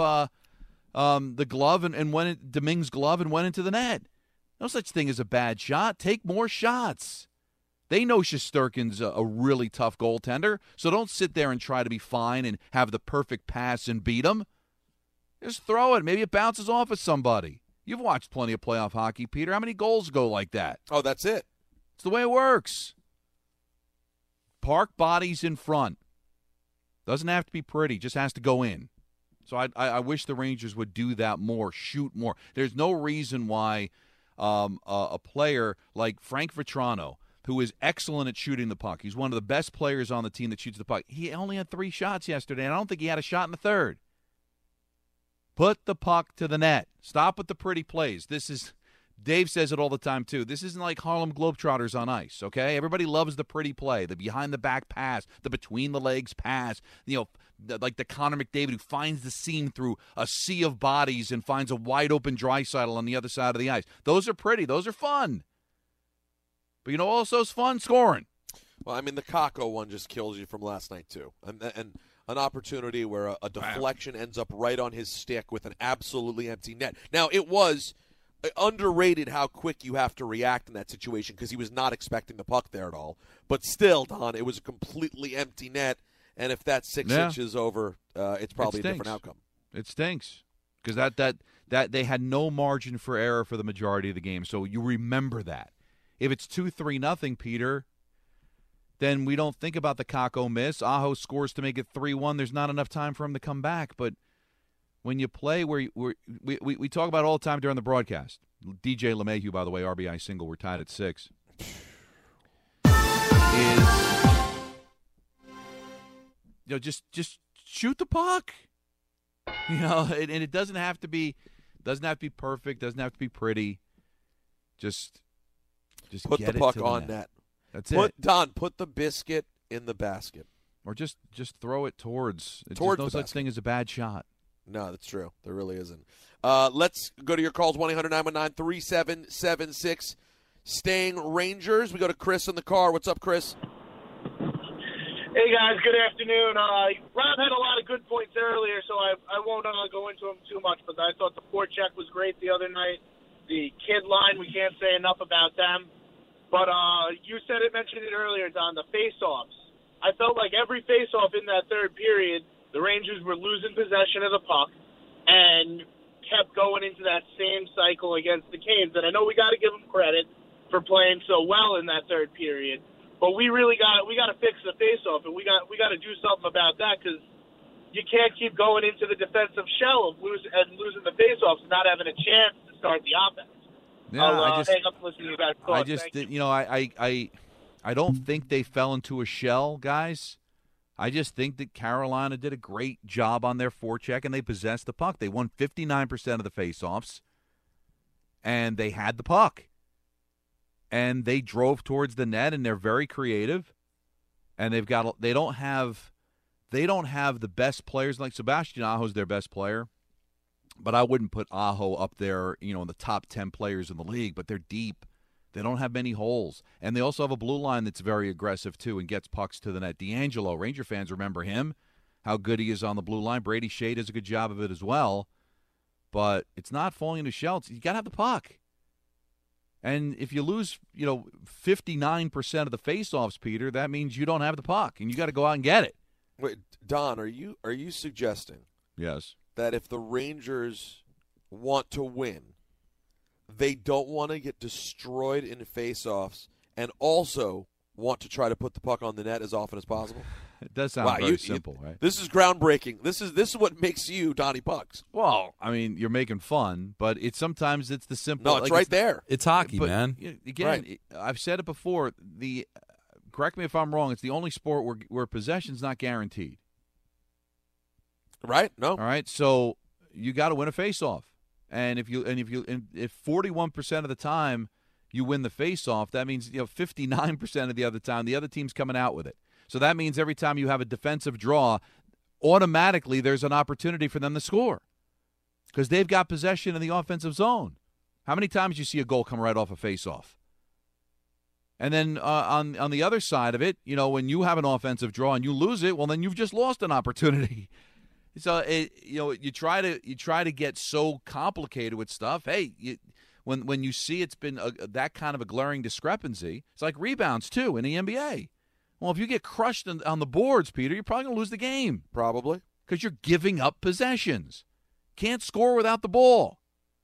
the glove and went Domingue's glove and went into the net. No such thing as a bad shot. Take more shots. They know Shesterkin's a really tough goaltender, so don't sit there and try to be fine and have the perfect pass and beat him. Just throw it. Maybe it bounces off of somebody. You've watched plenty of playoff hockey, Peter. How many goals go like that? Oh, that's it. It's the way it works. Park bodies in front. Doesn't have to be pretty, just has to go in. So I wish the Rangers would do that more, shoot more. There's no reason why a player like Frank Vetrano, who is excellent at shooting the puck, he's one of the best players on the team that shoots the puck. He only had 3 shots yesterday, and I don't think he had a shot in the third. Put the puck to the net. Stop with the pretty plays. Dave says it all the time, too. This isn't like Harlem Globetrotters on ice, okay? Everybody loves the pretty play, the behind-the-back pass, the between-the-legs pass, like the Connor McDavid who finds the seam through a sea of bodies and finds a wide-open Draisaitl on the other side of the ice. Those are pretty. Those are fun. But you know what also is fun? Scoring. Well, I mean, the Kakko one just kills you from last night, too. And an opportunity where a deflection ends up right on his stick with an absolutely empty net. Now, it was underrated how quick you have to react in that situation because he was not expecting the puck there at all. But still, Don, it was a completely empty net, and if that's 6 inches over, it's probably a different outcome. It stinks because that they had no margin for error for the majority of the game. So you remember that. If it's 2-3-0, Peter, then we don't think about the Kakko miss. Aho scores to make it 3-1. There's not enough time for him to come back, but when you play where we talk about it all the time during the broadcast. DJ LeMahieu, by the way, RBI single. We're tied at 6. Just shoot the puck. And it doesn't have to be perfect. Doesn't have to be pretty. Just put get the puck to on net. That's it. Don, put the biscuit in the basket, or just throw it towards. There's no such thing as a bad shot. No, that's true. There really isn't. Let's go to your calls, 1-800-919-3776. Staying Rangers. We go to Chris in the car. What's up, Chris? Hey, guys. Good afternoon. Rob had a lot of good points earlier, so I won't go into them too much, but I thought the forecheck was great the other night. The kid line, we can't say enough about them. But you mentioned it earlier, Don, the face-offs. I felt like every face-off in that third period, the Rangers were losing possession of the puck and kept going into that same cycle against the Canes. And I know we got to give them credit for playing so well in that third period, but we got to fix the face-off, and we got to do something about that because you can't keep going into the defensive shell of losing the face-offs and not having a chance to start the offense. Yeah, I'll hang up and listen to you guys talk. I don't think they fell into a shell, guys. I just think that Carolina did a great job on their forecheck, and they possessed the puck. They won 59% of the faceoffs, and they had the puck. And they drove towards the net, and they're very creative. And they don't have the best players. Like Sebastian Aho's their best player, but I wouldn't put Aho up there, in the top 10 players in the league. But they're deep. They don't have many holes. And they also have a blue line that's very aggressive, too, and gets pucks to the net. D'Angelo, Ranger fans remember him, how good he is on the blue line. Brady Shea does a good job of it as well. But it's not falling into shells. You got to have the puck. And if you lose, 59% of the faceoffs, Peter, that means you don't have the puck, and you got to go out and get it. Wait, Don, are you suggesting yes that if the Rangers want to win, they don't want to get destroyed in faceoffs and also want to try to put the puck on the net as often as possible? It does sound very simple, right? This is groundbreaking. This is what makes you Donnie Pucks. Well, I mean, you're making fun, but sometimes it's the simple. No, it's right there. It's hockey, man. Again, right. I've said it before. Correct me if I'm wrong. It's the only sport where possession's not guaranteed. Right? No. All right. So you got to win a faceoff, and if 41% of the time you win the faceoff, that means 59% of the other time the other team's coming out with it. So that means every time you have a defensive draw, automatically there's an opportunity for them to score because they've got possession in the offensive zone. How many times you see a goal come right off a faceoff? And then on the other side of it, when you have an offensive draw and you lose it, well, then you've just lost an opportunity. So you try to get so complicated with stuff. Hey, when you see it's been that kind of a glaring discrepancy, it's like rebounds too in the NBA. Well, if you get crushed on the boards, Peter, you're probably going to lose the game. Probably. Because you're giving up possessions. Can't score without the ball.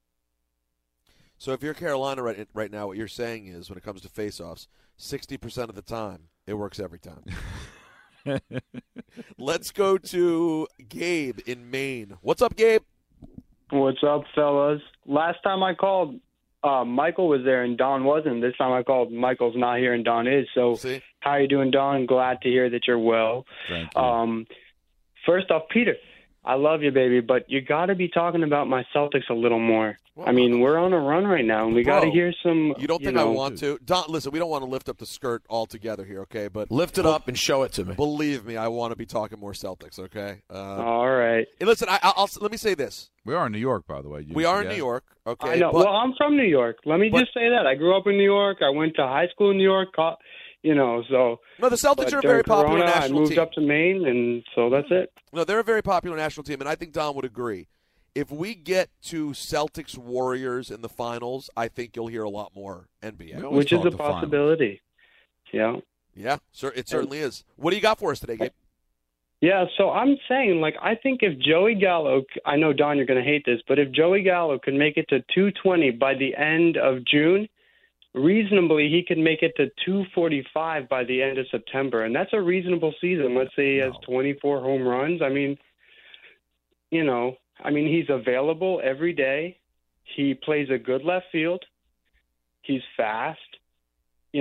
So if you're Carolina right now, what you're saying is when it comes to faceoffs, 60% of the time, it works every time. Let's go to Gabe in Maine. What's up, Gabe? What's up, fellas? Last time I called, Michael was there and Don wasn't. This time I called, Michael's not here and Don is. So how you doing, Don? Glad to hear that you're well. Thank you. First off, Peter, I love you, baby, but you got to be talking about my Celtics a little more. I mean, we're on a run right now, and we got to hear some. You don't think I want to? Don, listen, we don't want to lift up the skirt altogether here, okay? But lift it up and show it to me. Believe me, I want to be talking more Celtics, okay? All right. Hey, listen, I'll let me say this. We are in New York, by the way. We are in New York, okay? I know. Well, I'm from New York. Let me just say that. I grew up in New York. I went to high school in New York, so. No, the Celtics are a very popular national team. I moved up to Maine, and so that's it. No, they're a very popular national team, and I think Don would agree. If we get to Celtics Warriors in the finals, I think you'll hear a lot more NBA. Which is a possibility. Yeah. Yeah, it certainly is. What do you got for us today, Gabe? Yeah, so I'm saying, I think if Joey Gallo, I know, Don, you're going to hate this, but if Joey Gallo can make it to 220 by the end of June, reasonably he can make it to 245 by the end of September, and that's a reasonable season. Let's say he has 24 home runs. I mean, he's available every day. He plays a good left field. He's fast. I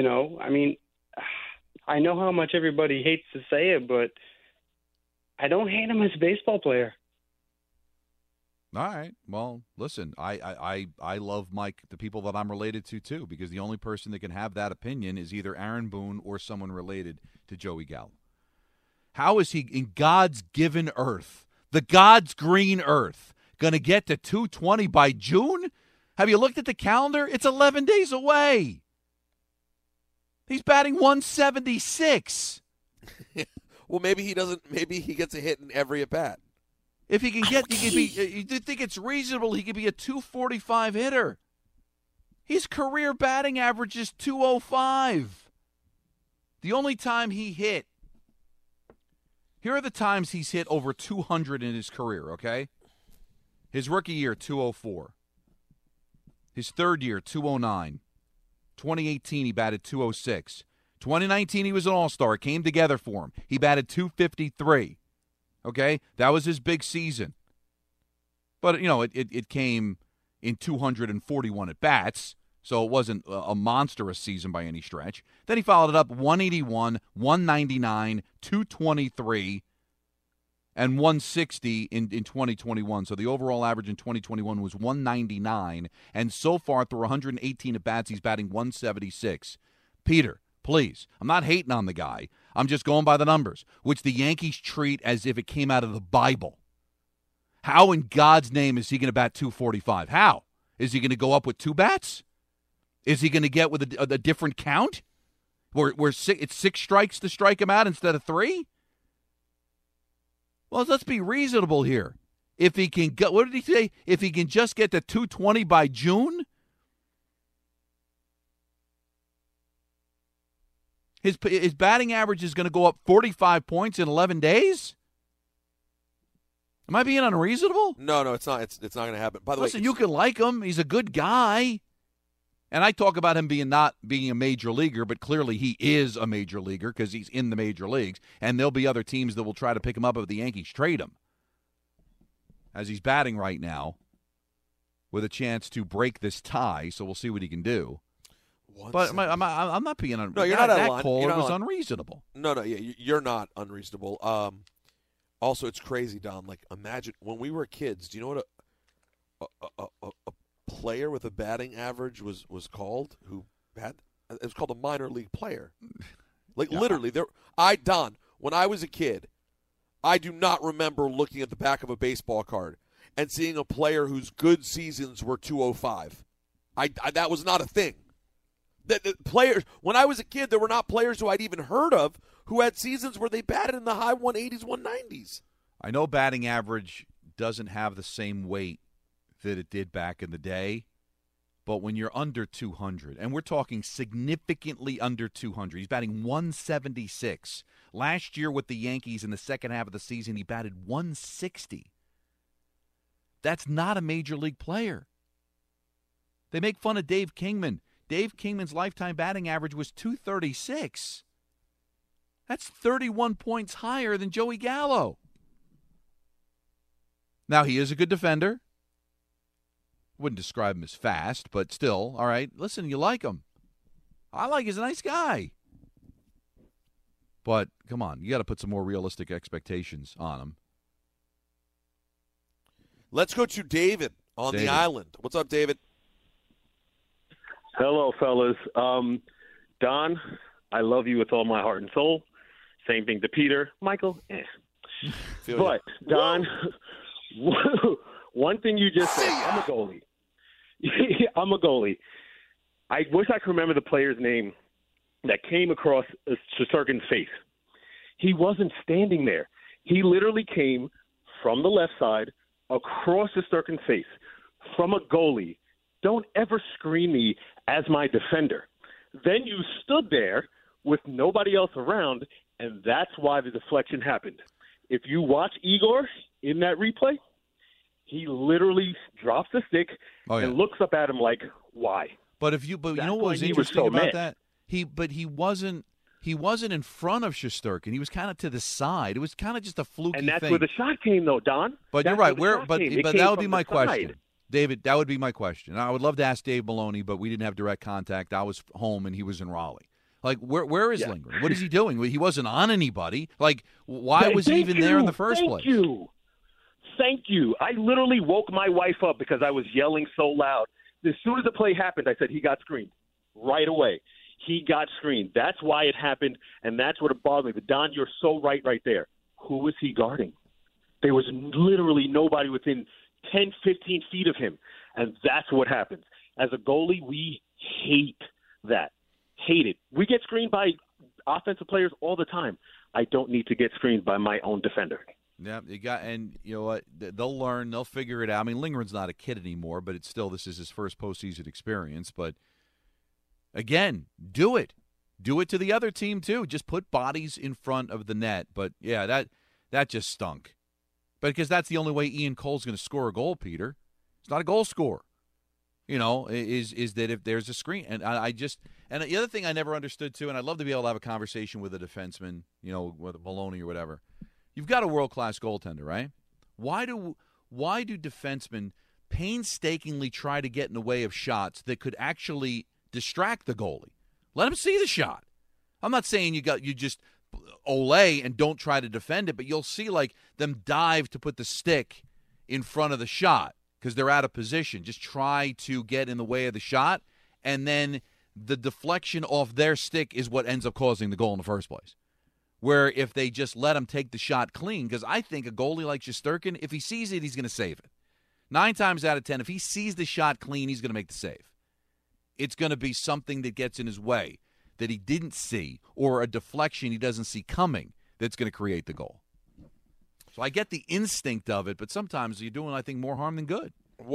know how much everybody hates to say it, but I don't hate him as a baseball player. All right. Well, listen, I love Mike, the people that I'm related to, too, because the only person that can have that opinion is either Aaron Boone or someone related to Joey Gallo. How is he, in God's given earth, the God's green earth, going to get to 220 by June? Have you looked at the calendar? It's 11 days away. He's batting 176. Well, maybe he doesn't. Maybe he gets a hit in every at bat. If he can get, he could be. You think it's reasonable? He could be a 245 hitter. His career batting average is 205. The only time he hit. Here are the times he's hit over 200 in his career. Okay, his rookie year 204. His third year 209. 2018 he batted 206. 2019 he was an all-star. It came together for him. He batted 253. Okay? That was his big season. But, it came in 241 at-bats, so it wasn't a monstrous season by any stretch. Then he followed it up 181, 199, 223, and 160 in 2021. So the overall average in 2021 was 199, and so far through 118 at-bats, he's batting 176. Peter, please, I'm not hating on the guy. I'm just going by the numbers, which the Yankees treat as if it came out of the Bible. How in God's name is he going to bat 245? How? Is he going to go up with two bats? Is he going to get with a different count? Where it's 6 strikes to strike him out instead of 3? Well, let's be reasonable here. If he can get, what did he say? If he can just get to 220 by June? His batting average is going to go up 45 points in 11 days? Am I being unreasonable? No, it's not. It's not going to happen. By the way, you can like him. He's a good guy. And I talk about him not being a major leaguer, but clearly he is a major leaguer because he's in the major leagues. And there'll be other teams that will try to pick him up if the Yankees trade him. As he's batting right now with a chance to break this tie, so we'll see what he can do. But I'm not being unreasonable. No, you're not that call. It was unreasonable. No, you're not unreasonable. Also, it's crazy, Don. Imagine when we were kids. Do you know what a player with a batting average was called? It was called a minor league player. Literally, Don. When I was a kid, I do not remember looking at the back of a baseball card and seeing a player whose good seasons were 205. That was not a thing. The players, when I was a kid, there were not players who I'd even heard of who had seasons where they batted in the high 180s, 190s. I know batting average doesn't have the same weight that it did back in the day, but when you're under 200, and we're talking significantly under 200, he's batting 176. Last year with the Yankees in the second half of the season, he batted 160. That's not a major league player. They make fun of Dave Kingman. Dave Kingman's lifetime batting average was 236. That's 31 points higher than Joey Gallo. Now, he is a good defender. Wouldn't describe him as fast, but still, all right. Listen, you like him. He's a nice guy. But, come on, you got to put some more realistic expectations on him. Let's go to David on the island. What's up, David? Hello, fellas. Don, I love you with all my heart and soul. Same thing to Peter. Michael, But, Don, one thing you just said, I'm a goalie. I'm a goalie. I wish I could remember the player's name that came across Shesterkin's face. He wasn't standing there. He literally came from the left side across Shesterkin's face from a goalie. Don't ever screen me as my defender. Then you stood there with nobody else around, and that's why the deflection happened. If you watch Igor in that replay, he literally drops the stick and looks up at him like, why? But you know what was interesting about that? He wasn't in front of Shesterkin. He was kind of to the side. It was kind of just a fluky thing. And that's where the shot came, though, Don. But that's you're right. But that would be my question. David, that would be my question. I would love to ask Dave Maloney, but we didn't have direct contact. I was home, and he was in Raleigh. Like, where is Lindgren? What is he doing? He wasn't on anybody. Like, why was he even there in the first place? Thank you. I literally woke my wife up because I was yelling so loud. As soon as the play happened, I said, he got screened right away. He got screened. That's why it happened, and that's what it bothered me. But, Don, you're so right there. Who was he guarding? There was literally nobody within 10, 15 feet of him, and that's what happens. As a goalie, we hate that. Hate it. We get screened by offensive players all the time. I don't need to get screened by my own defender. Yeah, and you know what? They'll learn. They'll figure it out. I mean, Lindgren's not a kid anymore, but it's still, this is his first postseason experience. But again, do it. Do it to the other team too. Just put bodies in front of the net. But yeah, that just stunk. But because that's the only way Ian Cole's going to score a goal, Peter. He's not a goal scorer. You know, is that if there's a screen, and and the other thing I never understood too, and I'd love to be able to have a conversation with a defenseman, you know, with Maloney or whatever. You've got a world-class goaltender, right? Why do defensemen painstakingly try to get in the way of shots that could actually distract the goalie? Let him see the shot. I'm not saying you just ole and don't try to defend it, but you'll see like them dive to put the stick in front of the shot because they're out of position. Just try to get in the way of the shot, and then the deflection off their stick is what ends up causing the goal in the first place. Where if they just let him take the shot clean, because I think a goalie like Shesterkin, if he sees it, he's going to save it. 9 times out of 10, if he sees the shot clean, he's going to make the save. It's going to be something that gets in his way that he didn't see, or a deflection he doesn't see coming that's going to create the goal. So I get the instinct of it, but sometimes you're doing, I think, more harm than good.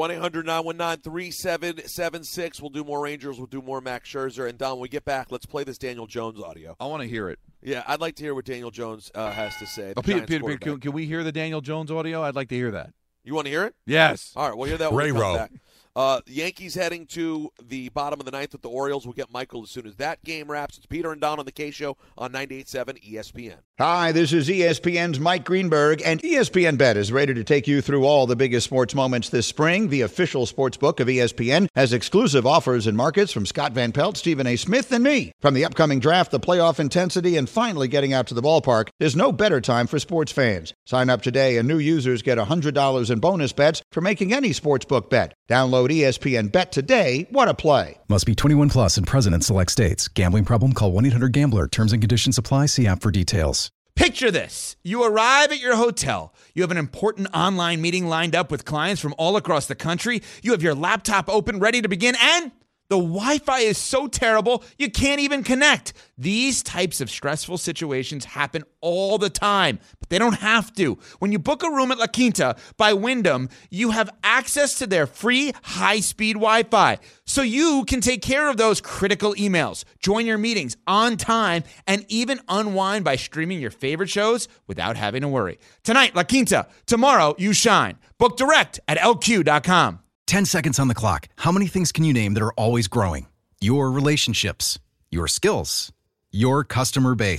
1-800-919-3776. We'll do more Rangers. We'll do more Max Scherzer. And, Don, when we get back, let's play this Daniel Jones audio. I want to hear it. Yeah, I'd like to hear what Daniel Jones has to say. Peter, can we hear the Daniel Jones audio? I'd like to hear that. You want to hear it? Yes. All right, we'll hear that when we come back. The Yankees heading to the bottom of the ninth with the Orioles. We'll get Michael as soon as that game wraps. It's Peter and Don on the K Show on 98.7 ESPN. Hi, this is ESPN's Mike Greenberg, and ESPN Bet is ready to take you through all the biggest sports moments this spring. The official sports book of ESPN has exclusive offers and markets from Scott Van Pelt, Stephen A. Smith, and me. From the upcoming draft, the playoff intensity, and finally getting out to the ballpark, there's no better time for sports fans. Sign up today, and new users get $100 in bonus bets for making any sportsbook bet. Download ESPN Bet today. What a play. Must be 21 plus and present in select states. Gambling problem? Call 1-800-GAMBLER. Terms and conditions apply. See app for details. Picture this. You arrive at your hotel. You have an important online meeting lined up with clients from all across the country. You have your laptop open, ready to begin, and the Wi-Fi is so terrible, you can't even connect. These types of stressful situations happen all the time, but they don't have to. When you book a room at La Quinta by Wyndham, you have access to their free high-speed Wi-Fi, so you can take care of those critical emails, join your meetings on time, and even unwind by streaming your favorite shows without having to worry. Tonight, La Quinta. Tomorrow, you shine. Book direct at LQ.com. 10 seconds on the clock. How many things can you name that are always growing? Your relationships, your skills, your customer base.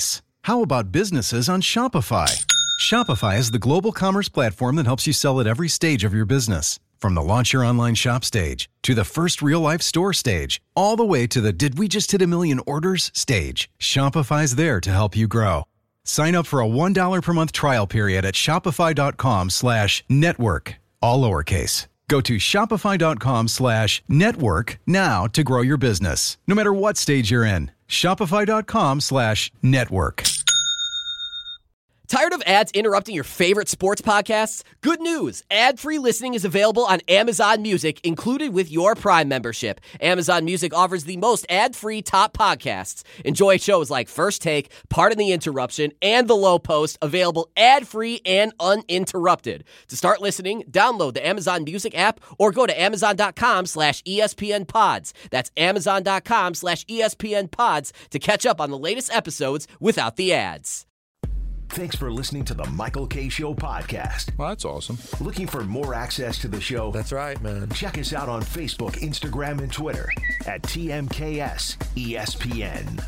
How about businesses on Shopify? Shopify is the global commerce platform that helps you sell at every stage of your business. From the launch your online shop stage, to the first real-life store stage, all the way to the did we just hit a million orders stage, Shopify's there to help you grow. Sign up for a $1 per month trial period at shopify.com/network, all lowercase. Go to shopify.com/network now to grow your business, no matter what stage you're in. Shopify.com/network. Tired of ads interrupting your favorite sports podcasts? Good news! Ad-free listening is available on Amazon Music, included with your Prime membership. Amazon Music offers the most ad-free top podcasts. Enjoy shows like First Take, Pardon the Interruption, and The Low Post, available ad-free and uninterrupted. To start listening, download the Amazon Music app or go to amazon.com/ESPN Pods. That's amazon.com/ESPN Pods to catch up on the latest episodes without the ads. Thanks for listening to the Michael K. Show podcast. Well, that's awesome. Looking for more access to the show? That's right, man. Check us out on Facebook, Instagram, and Twitter at TMKS ESPN.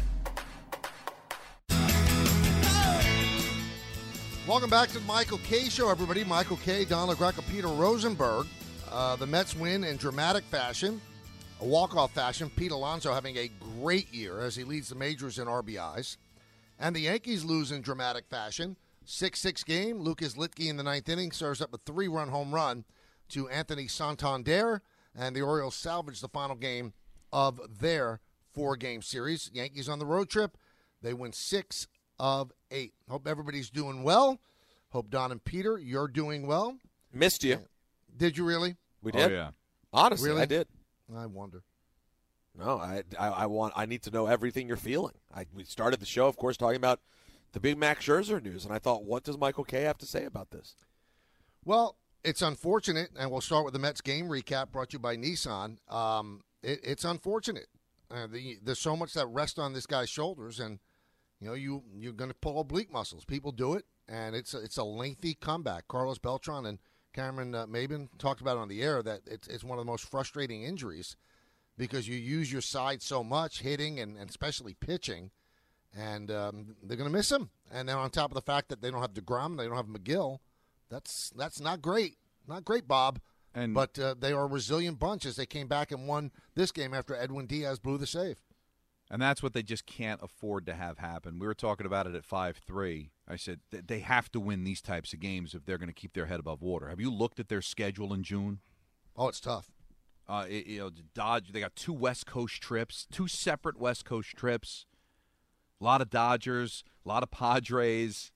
Welcome back to the Michael K. Show, everybody. Michael K., Don LaGreca, Peter Rosenberg. The Mets win in dramatic fashion, a walk-off fashion. Pete Alonso having a great year as he leads the majors in RBIs. And the Yankees lose in dramatic fashion. 6-6 game. Lucas Litke in the ninth inning serves up a 3-run home run to Anthony Santander. And the Orioles salvage the final game of their 4-game series. Yankees on the road trip. They win 6 of 8. Hope everybody's doing well. Hope Don and Peter, you're doing well. Missed you. Did you really? We did. Oh, yeah. Honestly, Really? I did. I wonder. No, I need to know everything you're feeling. We started the show, of course, talking about the big Max Scherzer news, and I thought, what does Michael K. have to say about this? Well, it's unfortunate, and we'll start with the Mets game recap brought to you by Nissan. It's unfortunate. There's so much that rests on this guy's shoulders, and you're going to pull oblique muscles. People do it, and it's a lengthy comeback. Carlos Beltran and Cameron Maben talked about it on the air that it's one of the most frustrating injuries, because you use your side so much, hitting and especially pitching, and they're going to miss him. And then on top of the fact that they don't have DeGrom, they don't have McGill, that's not great. Not great, Bob. But they are a resilient bunch as they came back and won this game after Edwin Diaz blew the save. And that's what they just can't afford to have happen. We were talking about it at 5-3. I said they have to win these types of games if they're going to keep their head above water. Have you looked at their schedule in June? Oh, it's tough. Dodge. They got 2 West Coast trips, 2 separate West Coast trips. A lot of Dodgers, a lot of Padres.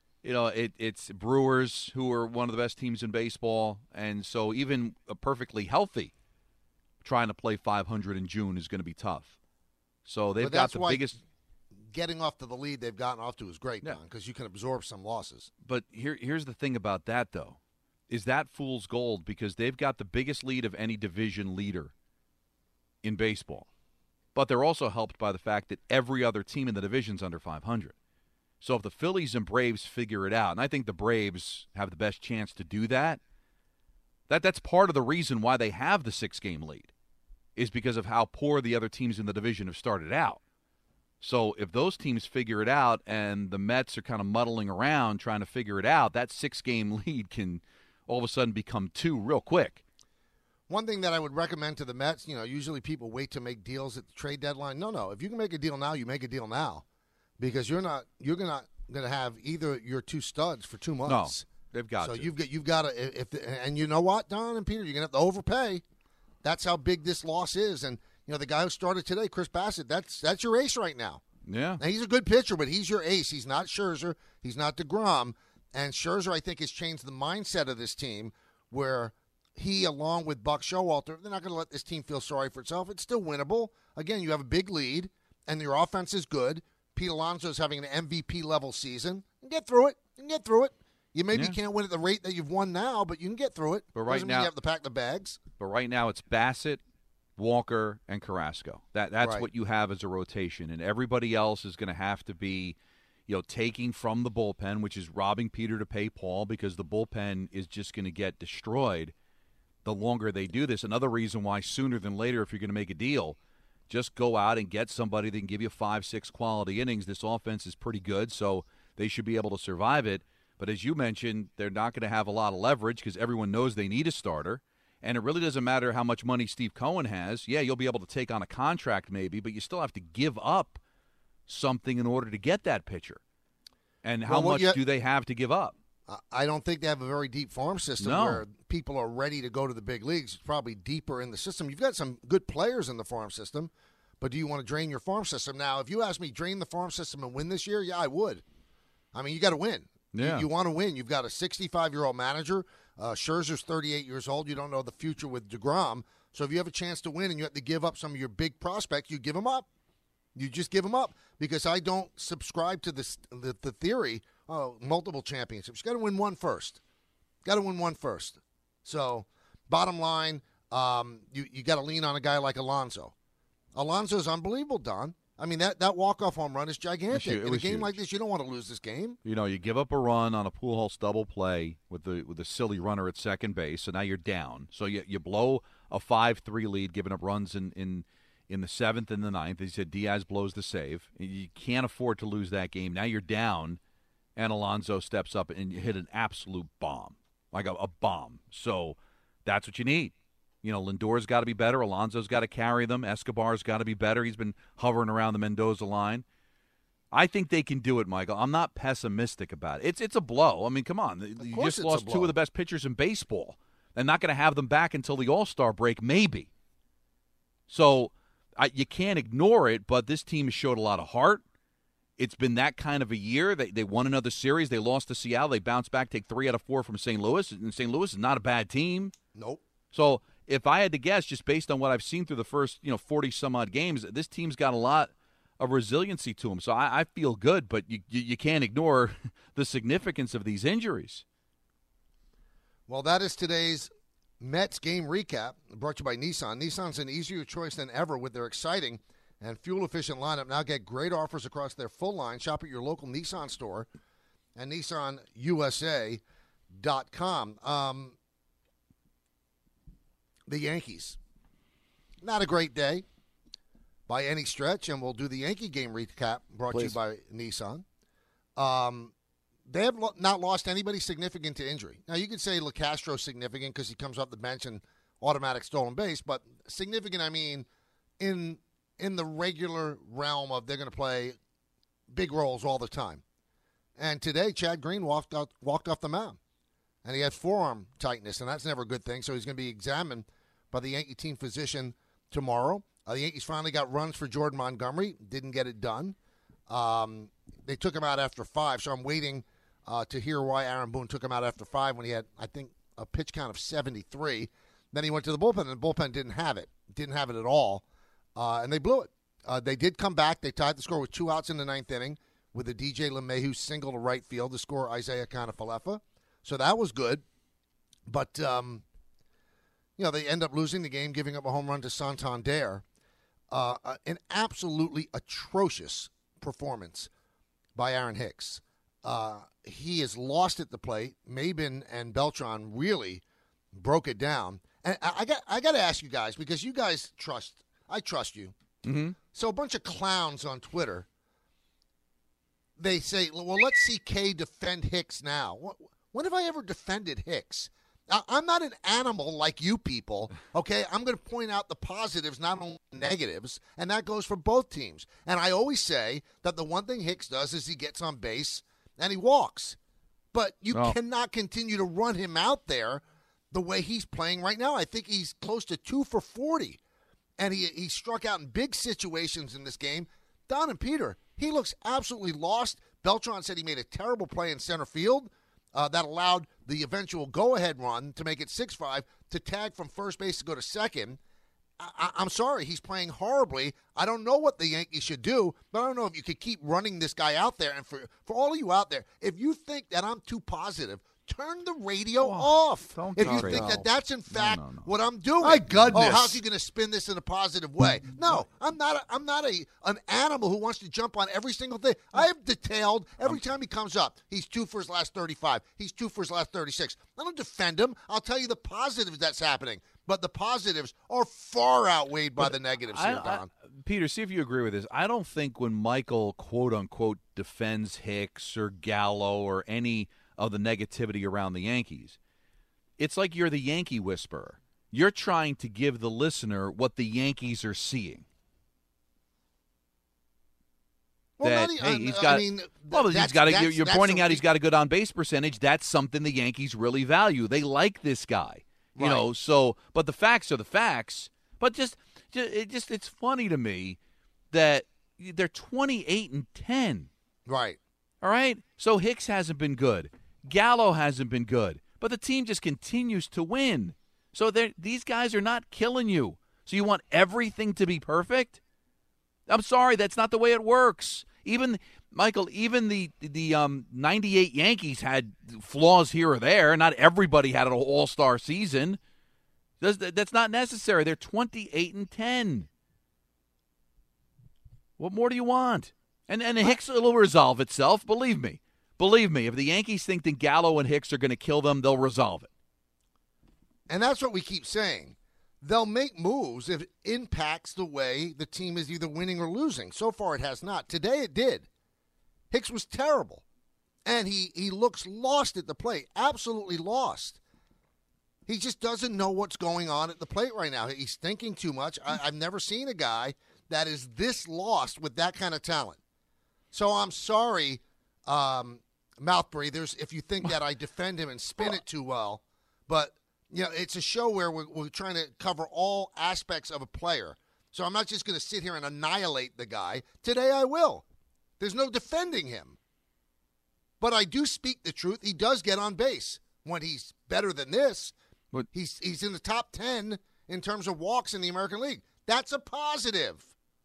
It's Brewers, who are one of the best teams in baseball, and so even perfectly healthy, trying to play 500 in June is going to be tough. So they've got the biggest. Getting off to the lead they've gotten off to is great, Don, because you can absorb some losses. But here's the thing about that, though. Is that fool's gold, because they've got the biggest lead of any division leader in baseball. But they're also helped by the fact that every other team in the division's under 500. So if the Phillies and Braves figure it out, and I think the Braves have the best chance to do that, that's part of the reason why they have the 6-game lead, is because of how poor the other teams in the division have started out. So if those teams figure it out and the Mets are kind of muddling around trying to figure it out, that 6-game lead can all of a sudden become 2 real quick. One thing that I would recommend to the Mets, usually people wait to make deals at the trade deadline. No. If you can make a deal now, you make a deal now, because you're not going to have either your 2 studs for 2 months. No, they've got so to. you've got to. And you know what, Don and Peter, you're going to have to overpay. That's how big this loss is. And the guy who started today, Chris Bassett, that's your ace right now. Yeah. Now, he's a good pitcher, but he's your ace. He's not Scherzer. He's not DeGrom. And Scherzer, I think, has changed the mindset of this team, where he, along with Buck Showalter, they're not going to let this team feel sorry for itself. It's still winnable. Again, you have a big lead, and your offense is good. Pete Alonso is having an MVP-level season. You can get through it. You maybe can't win at the rate that you've won now, but you can get through it. But right Doesn't now, mean you have to pack the bags. But right now it's Bassett, Walker, and Carrasco. That's right. what you have as a rotation, and everybody else is going to have to be, taking from the bullpen, which is robbing Peter to pay Paul, because the bullpen is just going to get destroyed the longer they do this. Another reason why sooner than later, if you're going to make a deal, Just go out and get somebody that can give you 5-6 quality innings. This offense is pretty good, so they should be able to survive it. But as you mentioned, they're not going to have a lot of leverage because everyone knows they need a starter. And it really doesn't matter how much money Steve Cohen has. Yeah, you'll be able to take on a contract maybe, but you still have to give up something in order to get that pitcher. And how much do they have to give up? I don't think they have a very deep farm system where people are ready to go to the big leagues. It's probably deeper in the system. You've got some good players in the farm system, but do you want to drain your farm system? Now, if you ask me, drain the farm system and win this year, yeah, I would. I mean, you got to win. Yeah. You want to win. You've got a 65-year-old manager. Scherzer's 38 years old. You don't know the future with DeGrom. So if you have a chance to win and you have to give up some of your big prospects, you give them up. You just give them up because I don't subscribe to the theory, multiple championships. You got to win one first. So bottom line, you got to lean on a guy like Alonso. Alonso's unbelievable, Don. I mean, that walk-off home run is gigantic. In a game like this, you don't want to lose this game. You know, you give up a run on a Pujols double play with the silly runner at second base, so now you're down. So you blow a 5-3 lead, giving up runs in the 7th and the 9th. As you said, Diaz blows the save. You can't afford to lose that game. Now you're down, and Alonso steps up and you hit an absolute bomb, like a bomb. So that's what you need. You know, Lindor's got to be better. Alonso's got to carry them. Escobar's got to be better. He's been hovering around the Mendoza line. I think they can do it, Michael. I'm not pessimistic about it. It's a blow. I mean, come on. You just lost two of the best pitchers in baseball. They're not going to have them back until the All-Star break, maybe. So you can't ignore it, but this team has showed a lot of heart. It's been that kind of a year. They won another series. They lost to Seattle. They bounced back, take 3 out of 4 from St. Louis. And St. Louis is not a bad team. Nope. So if I had to guess, just based on what I've seen through the first 40-some-odd games, this team's got a lot of resiliency to them. So I feel good, but you can't ignore the significance of these injuries. Well, that is today's Mets game recap, brought to you by Nissan. Nissan's an easier choice than ever with their exciting and fuel-efficient lineup. Now get great offers across their full line. Shop at your local Nissan store and NissanUSA.com. The Yankees. Not a great day by any stretch, and we'll do the Yankee game recap brought to you by Nissan. They have not lost anybody significant to injury. Now, you could say LeCastro's significant because he comes off the bench and automatic stolen base, but significant, I mean, in the regular realm of they're going to play big roles all the time. And today, Chad Green walked off the mound, and he had forearm tightness, and that's never a good thing, so he's going to be examined by the Yankee team physician tomorrow. The Yankees finally got runs for Jordan Montgomery. Didn't get it done. They took him out after 5, so I'm waiting to hear why Aaron Boone took him out after 5 when he had, I think, a pitch count of 73. Then he went to the bullpen, and the bullpen didn't have it. Didn't have it at all, and they blew it. They did come back. They tied the score with 2 outs in the 9th inning with a DJ LeMahieu single to right field to score Isaiah Kiner-Falefa. So that was good. But, they end up losing the game, giving up a home run to Santander. An absolutely atrocious performance by Aaron Hicks. He is lost at the plate. Maben and Beltran really broke it down. And I got to ask you guys, because you guys I trust you. Mm-hmm. So a bunch of clowns on Twitter, they say, well, let's see Kay defend Hicks now. When have I ever defended Hicks? I'm not an animal like you people, okay? I'm going to point out the positives, not only the negatives, and that goes for both teams. And I always say that the one thing Hicks does is he gets on base and he walks. But you cannot continue to run him out there the way he's playing right now. I think he's close to 2 for 40, and he struck out in big situations in this game. Don and Peter, he looks absolutely lost. Beltran said he made a terrible play in center field. That allowed the eventual go-ahead run to make it 6-5 to tag from first base to go to second. I'm sorry, he's playing horribly. I don't know what the Yankees should do, but I don't know if you could keep running this guy out there. And for all of you out there, if you think that I'm too positive, turn the radio off. If you think that that's in fact what I'm doing. My goodness. Oh, how's he going to spin this in a positive way? No, I'm not an animal who wants to jump on every single thing. I have detailed every time he comes up. He's 2 for his last 35. He's 2 for his last 36. I don't defend him. I'll tell you the positives that's happening. but the positives are far outweighed by the negatives here, Don. Peter, see if you agree with this. I don't think when Michael, quote-unquote, defends Hicks or Gallo or any of the negativity around the Yankees, it's like you're the Yankee whisperer. You're trying to give the listener what the Yankees are seeing. Well, he's got. You're pointing out he's got a good on-base percentage. That's something the Yankees really value. They like this guy, you know. So, but the facts are the facts. But it's funny to me that they're 28-10. Right. All right. So Hicks hasn't been good. Gallo hasn't been good. But the team just continues to win. So these guys are not killing you. So you want everything to be perfect? I'm sorry, that's not the way it works. Even the 98 Yankees had flaws here or there. Not everybody had an all-star season. That's not necessary. They're 28-10. What more do you want? And Hicks will resolve itself, believe me. Believe me, if the Yankees think that Gallo and Hicks are going to kill them, they'll resolve it. And that's what we keep saying. They'll make moves if it impacts the way the team is either winning or losing. So far it has not. Today it did. Hicks was terrible. And he looks lost at the plate, absolutely lost. He just doesn't know what's going on at the plate right now. He's thinking too much. I've never seen a guy that is this lost with that kind of talent. So I'm sorry, mouth breathers, if you think that I defend him and spin it too well. But, you know, it's a show where we're trying to cover all aspects of a player. So I'm not just going to sit here and annihilate the guy. Today I will. There's no defending him. But I do speak the truth. He does get on base. When he's better than this, he's in the top 10 in terms of walks in the American League. That's a positive.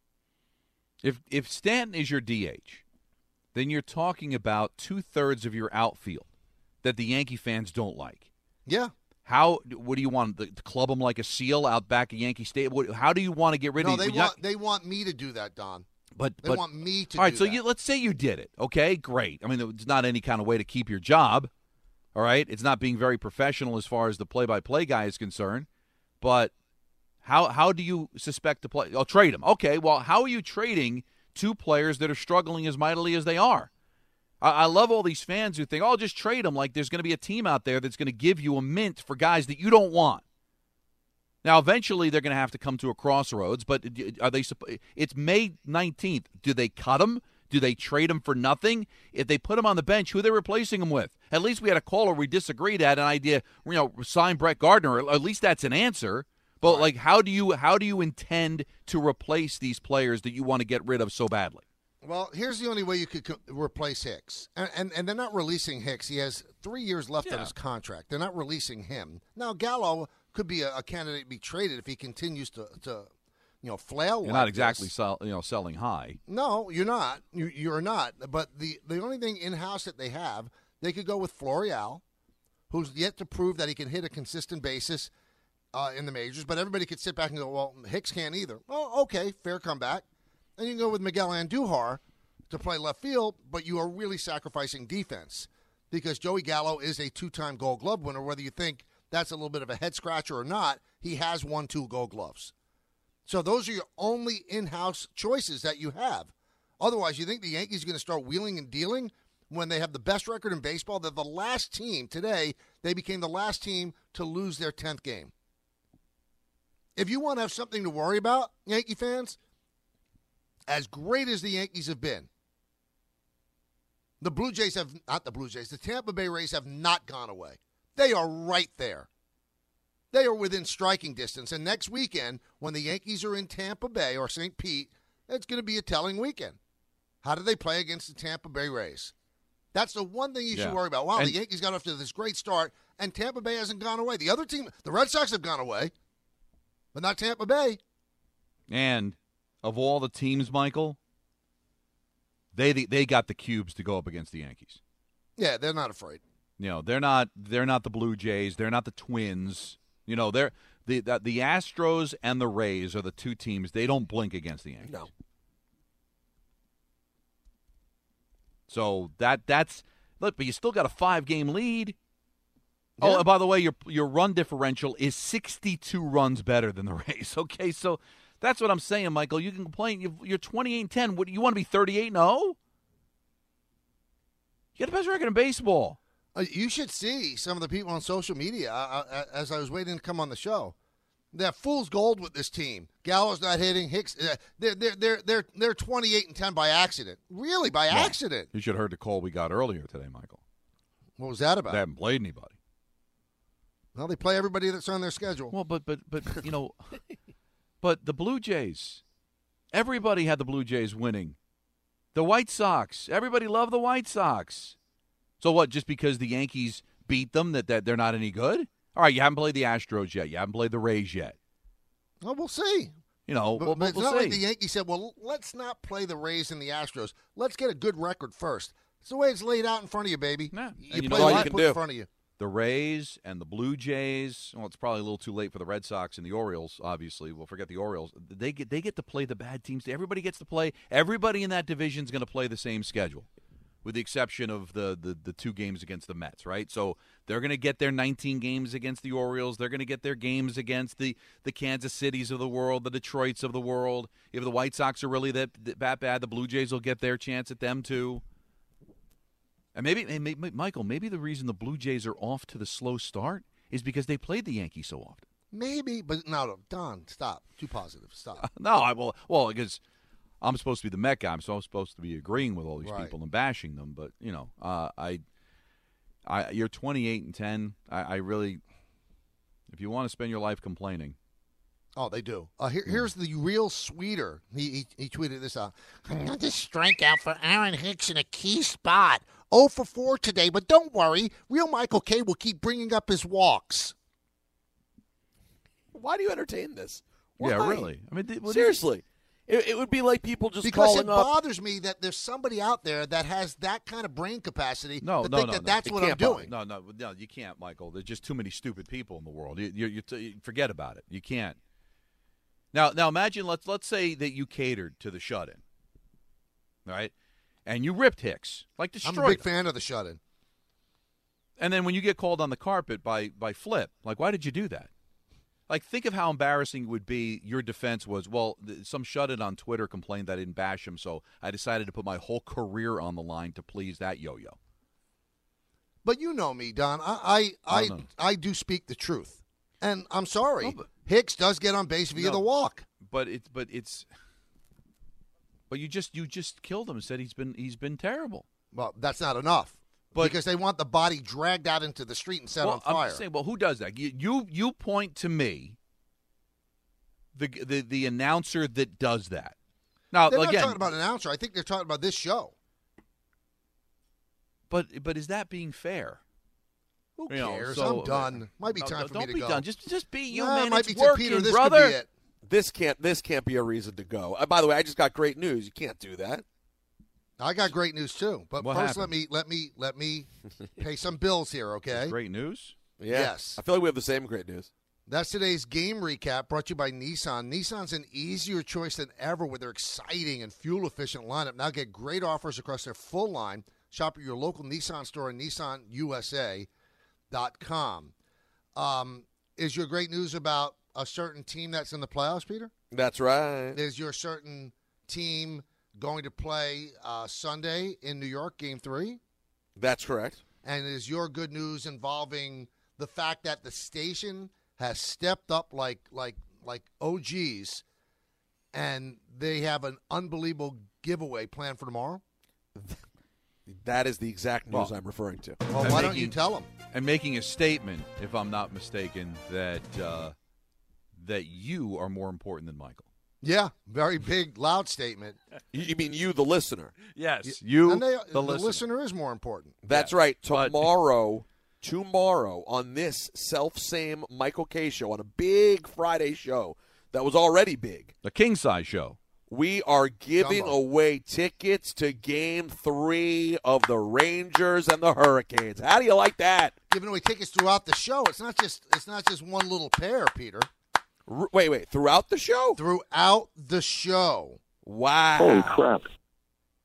If Stanton is your DH, then you're talking about 2/3 of your outfield that the Yankee fans don't like. Yeah. What do you want, to club them like a seal out back at Yankee Stadium? How do you want to get rid of these? They want me to do that, Don. They want me to do that. All right, so let's say you did it. Okay, great. I mean, it's not any kind of way to keep your job. All right? It's not being very professional as far as the play-by-play guy is concerned. But how do you suspect the play? I'll trade him. Okay, well, how are you trading two players that are struggling as mightily as they are? I love all these fans who think, just trade them like there's going to be a team out there that's going to give you a mint for guys that you don't want. Now, eventually, they're going to have to come to a crossroads, but are they? It's May 19th. Do they cut him? Do they trade him for nothing? If they put him on the bench, who are they replacing him with? At least we had a call where we disagreed, had an idea, sign Brett Gardner. Or at least that's an answer. But, like, how do you intend to replace these players that you want to get rid of so badly? Well, here's the only way you could replace Hicks. And they're not releasing Hicks. He has 3 years left on his contract. They're not releasing him. Now, Gallo could be a candidate to be traded if he continues to flail. You're not exactly selling high. No, you're not. You're not. But the only thing in-house that they have, they could go with Florial, who's yet to prove that he can hit a consistent basis in the majors. But everybody could sit back and go, well, Hicks can't either. Oh, okay, fair comeback. And you can go with Miguel Andujar to play left field, but you are really sacrificing defense because Joey Gallo is a 2-time Gold Glove winner. Whether you think that's a little bit of a head-scratcher or not, he has won 2 Gold Gloves. So those are your only in-house choices that you have. Otherwise, you think the Yankees are going to start wheeling and dealing when they have the best record in baseball? They're the last team today. They became the last team to lose their 10th game. If you want to have something to worry about, Yankee fans, as great as the Yankees have been, the Tampa Bay Rays have not gone away. They are right there. They are within striking distance. And next weekend, when the Yankees are in Tampa Bay or St. Pete, it's going to be a telling weekend. How do they play against the Tampa Bay Rays? That's the one thing you should worry about. Wow, the Yankees got off to this great start, and Tampa Bay hasn't gone away. The other team, the Red Sox, have gone away, but not Tampa Bay. And of all the teams, Michael, they got the cubes to go up against the Yankees. Yeah, they're not afraid. They're not the Blue Jays. They're not the Twins. They're the Astros and the Rays are the two teams. They don't blink against the Yankees. No. So that's look, but you still got a 5-game lead. Oh, and by the way, your run differential is 62 runs better than the Rays. Okay, so that's what I'm saying, Michael. You can complain. You're 28-10. What, you want to be 38-0? You got the best record in baseball. You should see some of the people on social media as I was waiting to come on the show. They're fool's gold with this team. Gallo's not hitting. Hicks, they're 28-10 by accident. Really, by accident. You should have heard the call we got earlier today, Michael. What was that about? They haven't played anybody. Well, they play everybody that's on their schedule. Well, but but the Blue Jays, everybody had the Blue Jays winning. The White Sox, everybody loved the White Sox. So what, just because the Yankees beat them that they're not any good? All right, you haven't played the Astros yet. You haven't played the Rays yet. Well, we'll see. But it's not like the Yankees said, well, let's not play the Rays and the Astros. Let's get a good record first. It's the way it's laid out in front of you, baby. You play what you put in front of you. The Rays and the Blue Jays, well, it's probably a little too late for the Red Sox and the Orioles, obviously. We'll forget the Orioles. They get to play the bad teams. Everybody gets to play. Everybody in that division is going to play the same schedule, with the exception of the 2 games against the Mets, right? So they're going to get their 19 games against the Orioles. They're going to get their games against the Kansas Cities of the world, the Detroits of the world. If the White Sox are really that bad, the Blue Jays will get their chance at them too. And maybe, Michael, maybe the reason the Blue Jays are off to the slow start is because they played the Yankees so often. Maybe, but no, Don, stop. Too positive. Stop. No, because I'm supposed to be the Met guy. I'm supposed to be agreeing with all these people and bashing them. But, you're 28-10. I really, if you want to spend your life complaining. Oh, they do. Here's the real sweeter. He tweeted this out. Another strikeout for Aaron Hicks in a key spot. 0 for 4 today, but don't worry. Real Michael K will keep bringing up his walks. Why do you entertain this? Why? Yeah, really. I mean, seriously. It would be like people just because calling it bothers me that there's somebody out there that has that kind of brain capacity to think that that's what I'm doing. No, you can't, Michael. There's just too many stupid people in the world. You forget about it. You can't. Now imagine let's say that you catered to the shut-in, right? And you ripped Hicks, destroyed I'm a big him. fan of the shut-in. And then when you get called on the carpet by Flip, why did you do that? Think of how embarrassing it would be. Your defense was, some shut-in on Twitter complained that I didn't bash him, so I decided to put my whole career on the line to please that yo-yo. But you know me, Don. I do speak the truth. And I'm sorry. Hicks does get on base via the walk. But you just killed him and said he's been terrible. Well, that's not enough. Because they want the body dragged out into the street and set on fire. I'm just saying, who does that? You point to me, the announcer that does that. Now, they're not talking about an announcer. I think they're talking about this show. But is that being fair? Who cares? I'm done. Might be time for me to go. Don't be done. Just be you, man. It's be working, Peter, this brother. Could be it. This can't be a reason to go. By the way, I just got great news. You can't do that. I got great news too. But what first, happened? let me pay some bills here, okay? That's great news. Yeah. Yes. I feel like we have the same great news. That's today's game recap brought to you by Nissan. Nissan's an easier choice than ever with their exciting and fuel-efficient lineup. Now get great offers across their full line. Shop at your local Nissan store and nissanusa.com. Is your great news about a certain team that's in the playoffs, Peter? That's right. Is your certain team going to play Sunday in New York, Game 3? That's correct. And is your good news involving the fact that the station has stepped up like OGs, and they have an unbelievable giveaway planned for tomorrow? That is the exact news I'm referring to. Well, why don't you tell them? And making a statement, if I'm not mistaken, that you are more important than Michael. Yeah, very big, loud statement. You mean you, the listener? Yes, the listener is more important. That's right. Tomorrow on this self-same Michael K. show, on a big Friday show that was already big. The king-size show. We are giving away tickets to Game 3 of the Rangers and the Hurricanes. How do you like that? Giving away tickets throughout the show. It's not just one little pair, Peter. Wait. Throughout the show? Throughout the show. Wow. Holy crap.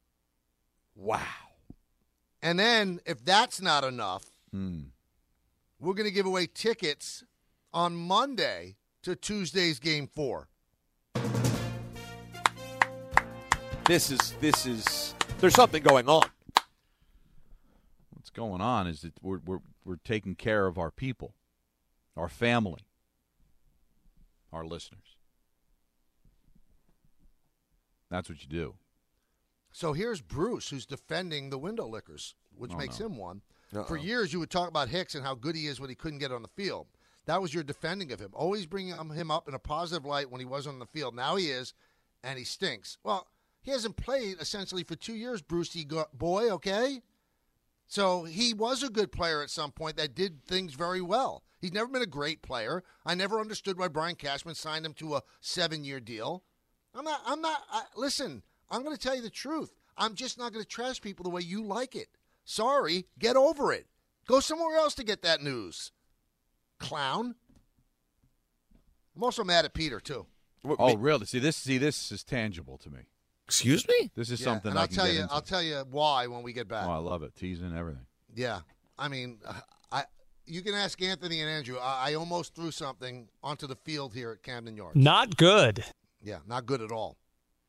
Wow. And then, if that's not enough, we're going to give away tickets on Monday to Tuesday's Game 4. This is. There's something going on. What's going on is that we're taking care of our people, our family, our listeners. That's what you do. So here's Bruce, who's defending the window lickers, which makes him one. Uh-oh. For years, you would talk about Hicks and how good he is when he couldn't get on the field. That was your defending of him. Always bringing him up in a positive light when he wasn't on the field. Now he is, and he stinks. Well, he hasn't played essentially for 2 years, Brucey boy, okay? So he was a good player at some point that did things very well. He's never been a great player. I never understood why Brian Cashman signed him to a 7-year deal. Listen, I'm going to tell you the truth. I'm just not going to trash people the way you like it. Sorry, get over it. Go somewhere else to get that news. Clown. I'm also mad at Peter, too. Oh, really? See, this is tangible to me. Excuse me? This is something and I can get into. I'll tell you why when we get back. Oh, I love it. Teasing everything. Yeah. I mean, you can ask Anthony and Andrew. I almost threw something onto the field here at Camden Yards. Not good. Yeah, not good at all.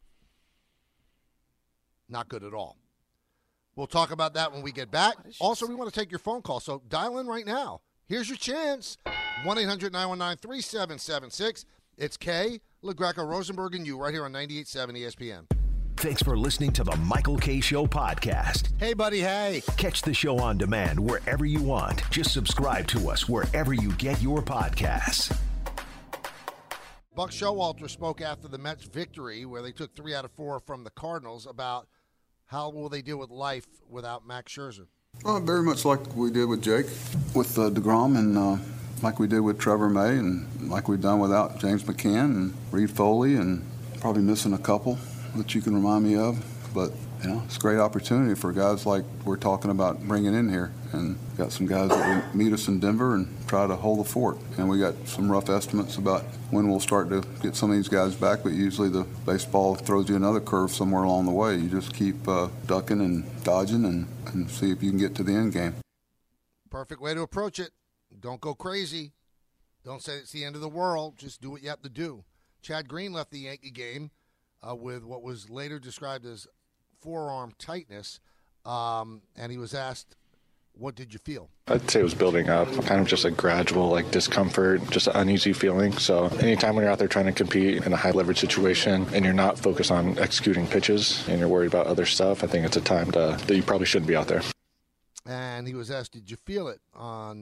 Not good at all. We'll talk about that when we get back. Also, we want to take your phone call, so dial in right now. Here's your chance. 1-800-919-3776. It's Kay, LaGreca, Rosenberg, and you right here on 98.7 ESPN. Thanks for listening to the Michael K. Show podcast. Hey, buddy, hey. Catch the show on demand wherever you want. Just subscribe to us wherever you get your podcasts. Buck Showalter spoke after the Mets' victory, where they took 3 out of 4 from the Cardinals, about how will they deal with life without Max Scherzer. Well, very much like we did with Jake, with DeGrom, and like we did with Trevor May, and like we've done without James McCann and Reed Foley, and probably missing a couple that you can remind me of. But, it's a great opportunity for guys like we're talking about bringing in here. And got some guys that will meet us in Denver and try to hold the fort. And we got some rough estimates about when we'll start to get some of these guys back, but usually the baseball throws you another curve somewhere along the way. You just keep ducking and dodging and see if you can get to the end game. Perfect way to approach it. Don't go crazy. Don't say it's the end of the world. Just do what you have to do. Chad Green left the Yankee game with what was later described as forearm tightness, and he was asked, what did you feel? I'd say it was building up, kind of just a gradual discomfort, just an uneasy feeling. So anytime when you're out there trying to compete in a high leverage situation and you're not focused on executing pitches and you're worried about other stuff, I think it's a time that you probably shouldn't be out there. And he was asked, did you feel it on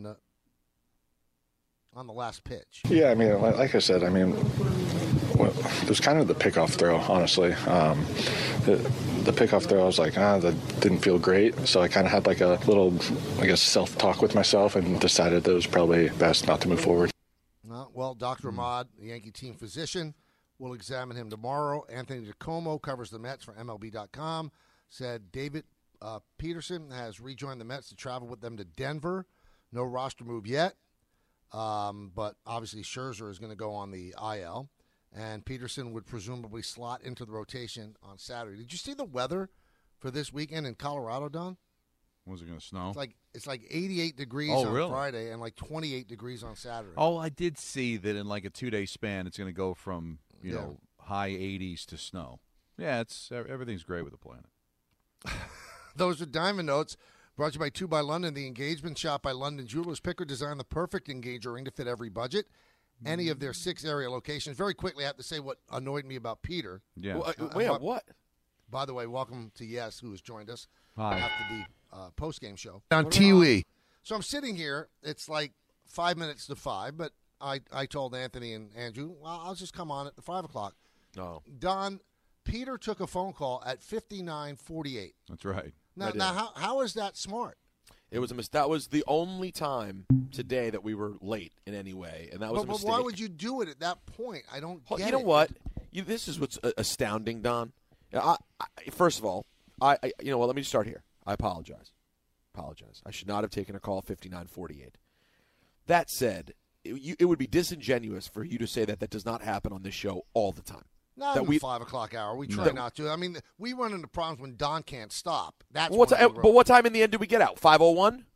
the last pitch? Yeah, like I said, it was kind of the pickoff throw, honestly. The pickoff throw, I was like, that didn't feel great. So I kind of had a little, self-talk with myself and decided that it was probably best not to move forward. Well, Dr. Ahmad, the Yankee team physician, will examine him tomorrow. Anthony DiComo covers the Mets for MLB.com, said David Peterson has rejoined the Mets to travel with them to Denver. No roster move yet, but obviously Scherzer is going to go on the IL. And Peterson would presumably slot into the rotation on Saturday. Did you see the weather for this weekend in Colorado, Don? Was it going to snow? It's like 88 degrees on Friday and 28 degrees on Saturday. Oh, I did see that in a 2-day span, it's going to go from high 80s to snow. Yeah, everything's great with the planet. Those are Diamond Notes. Brought to you by 2 by London, the engagement shop by London Jewelers. Picker designed the perfect engager ring to fit every budget. Any of their 6 area locations. Very quickly, I have to say what annoyed me about Peter. Yeah. What? By the way, welcome to Yes, who has joined us Hi. after the post-game show. On TV. So I'm sitting here. It's 5 minutes to 5, but I told Anthony and Andrew, well, I'll just come on at the 5 o'clock. No. Don, Peter took a phone call at 59:48. That's right. Now how is that smart? It was a mistake. That was the only time today that we were late in any way, and that was a mistake. But why would you do it at that point? I don't get it. You know what? This is what's astounding, Don. First of all, let me start here. I apologize. I should not have taken a call at 59:48. That said, it would be disingenuous for you to say that does not happen on this show all the time. Not in the 5 o'clock hour. We try not to. We run into problems when Don can't stop. That's but what time in the end did we get out? 5:01?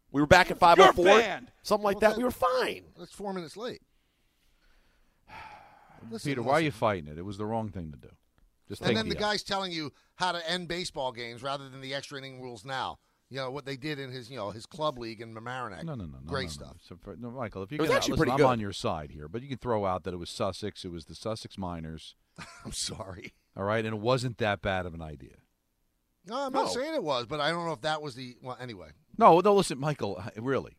We were back at 5:04, something like that. We were fine. That's 4 minutes late. Peter, why are you fighting it? It was the wrong thing to do. Just and take then the L. guy's telling you how to end baseball games rather than the extra inning rules now. You know what they did in his, his club league in Mamaroneck. No. Great stuff. No, Michael, if you're It was gonna, actually listen, pretty I'm good. on your side here, but you can throw out that it was Sussex. It was the Sussex Miners. I'm sorry. All right, and it wasn't that bad of an idea. No, I'm not saying it was, but I don't know if that was the. Well, anyway. No, listen, Michael, really.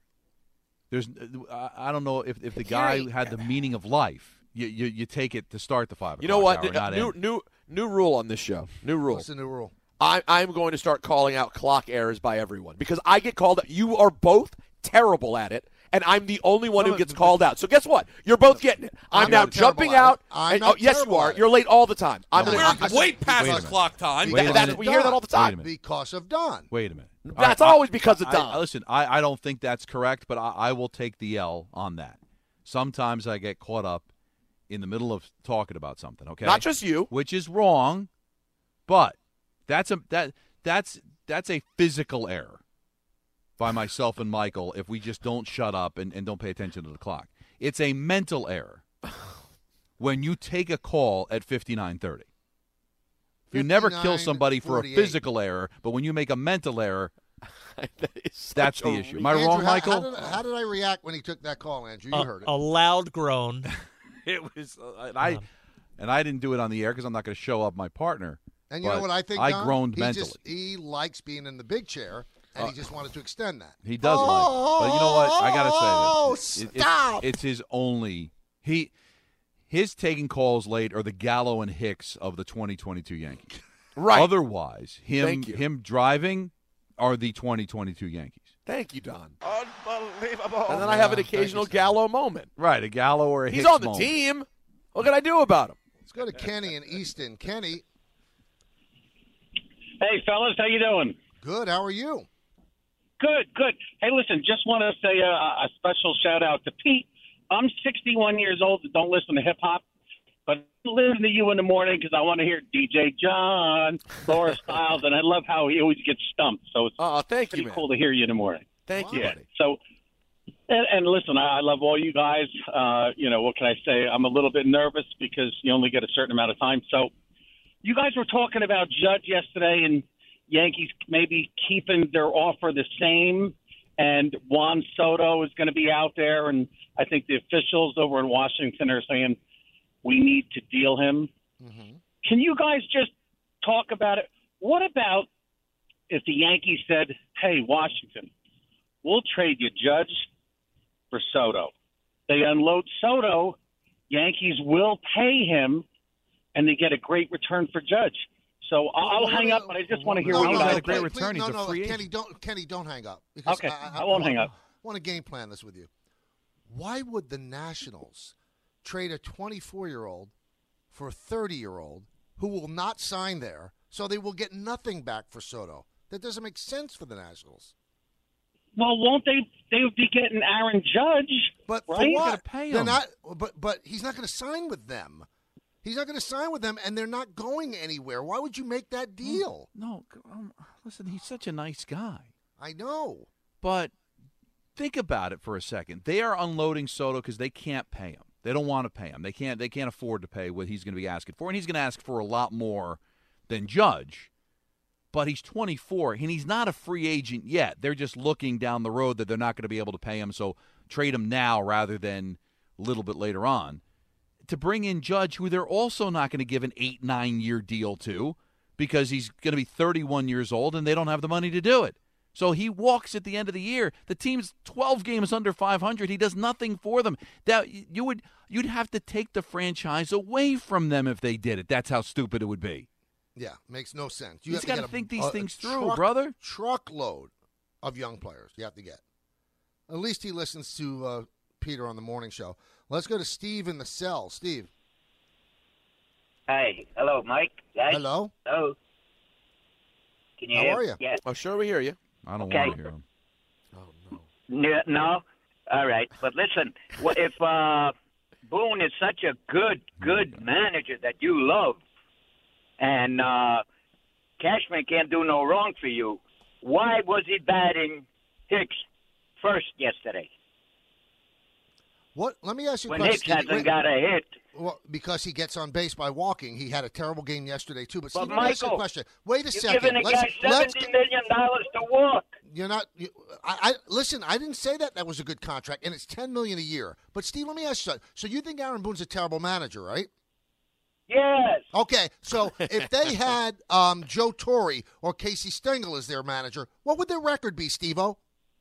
I don't know if the guy had the meaning of life. You take it to start the 5 o'clock You know what? hour, not end. New rule on this show. New rule. What's the new rule? I'm going to start calling out clock errors by everyone because I get called out. You are both terrible at it, and I'm the only one who gets called out. So guess what? You're both getting it. I'm now jumping out. Yes, you are. You're late all the time. We're way past the clock time. We hear that all the time. Because of Don. Wait a minute. That's always because of Don. Listen, I don't think that's correct, but I will take the L on that. Sometimes I get caught up in the middle of talking about something, okay? Not just you. Which is wrong, but that's a physical error by myself and Michael if we just don't shut up and don't pay attention to the clock. It's a mental error when you take a call at 59:30. You never kill somebody for a 58. physical error, but when you make a mental error, that's the issue. Am I Andrew, wrong, Michael? How did I react when he took that call, Andrew? You heard it. A loud groan. It was, I didn't do it on the air because I'm not going to show up my partner. And you know what I think, I Don? groaned mentally. He likes being in the big chair, and he just wanted to extend that. He does like it. But you know what? I got to say this. Stop! It's his only his taking calls late are the Gallo and Hicks of the 2022 Yankees. Right. Otherwise, Thank you. him driving are the 2022 Yankees. Thank you, Don. Unbelievable. And then I have an occasional Gallo moment. Right, a Gallo or a He's Hicks on the moment. team. What can I do about him? Let's go to Kenny in Easton. Kenny. Hey, fellas, how you doing? Good. How are you? Good. Hey, listen, just want to say a special shout-out to Pete. I'm 61 years old and don't listen to hip-hop, but I listen to you in the morning because I want to hear DJ John, Laura Stiles, and I love how he always gets stumped. So it's pretty cool to hear you in the morning. Thank you, buddy. So, and listen, I love all you guys. What can I say? I'm a little bit nervous because you only get a certain amount of time. So you guys were talking about Judge yesterday and Yankees maybe keeping their offer the same, and Juan Soto is going to be out there, and I think the officials over in Washington are saying we need to deal him. Mm-hmm. Can you guys just talk about it? What about if the Yankees said, hey, Washington, we'll trade you Judge for Soto. They unload Soto, Yankees will pay him, and they get a great return for Judge. So I'll hang up, but I just want to hear what you guys a great think. return. He's a free agent. Kenny, don't hang up. Because Okay, I won't hang up. I want to game plan this with you. Why would the Nationals trade a 24-year-old for a 30-year-old who will not sign there, so they will get nothing back for Soto? That doesn't make sense for the Nationals. Well, won't they? They would be getting Aaron Judge, but right? for You what? gotta pay They're him. not. But he's not going to sign with them. He's not going to sign with them, and they're not going anywhere. Why would you make that deal? No, listen, he's such a nice guy. I know. But think about it for a second. They are unloading Soto because they can't pay him. They don't want to pay him. They can't afford to pay what he's going to be asking for, and he's going to ask for a lot more than Judge. But he's 24, and he's not a free agent yet. They're just looking down the road that they're not going to be able to pay him, so trade him now rather than a little bit later on. To bring in Judge, who they're also not going to give an 8-9 year deal to because he's going to be 31 years old and they don't have the money to do it. So he walks at the end of the year. The team's 12 games under 500. He does nothing for them. That you'd have to take the franchise away from them if they did it. That's how stupid it would be. Yeah, makes no sense. You just got to think these things through, truck, brother. Truckload of young players you have to get. At least he listens to Peter on the morning show. Let's go to Steve in the cell. Steve. Hey, hello, Mike. Hey. Hello. Hello. Can you How hear are you? Yeah. Oh, sure, we hear you. I don't Okay. want to hear him. No? All right. But listen, if Boone is such a good manager that you love, and Cashman can't do no wrong for you, why was he batting Hicks first yesterday. What? Let me ask you a When question. Hicks Stevie. hasn't got a hit. Well, because he gets on base by walking. He had a terrible game yesterday, too. But, But Steve, let me ask you a Michael, question. Wait a You're second. giving a guy $70 million to walk. You're not. I listen. I didn't say that was a good contract, and it's $10 million a year. But Steve, let me ask you something. So you think Aaron Boone's a terrible manager, right? Yes. Okay. So if they had Joe Torre or Casey Stengel as their manager, what would their record be, Steve-O?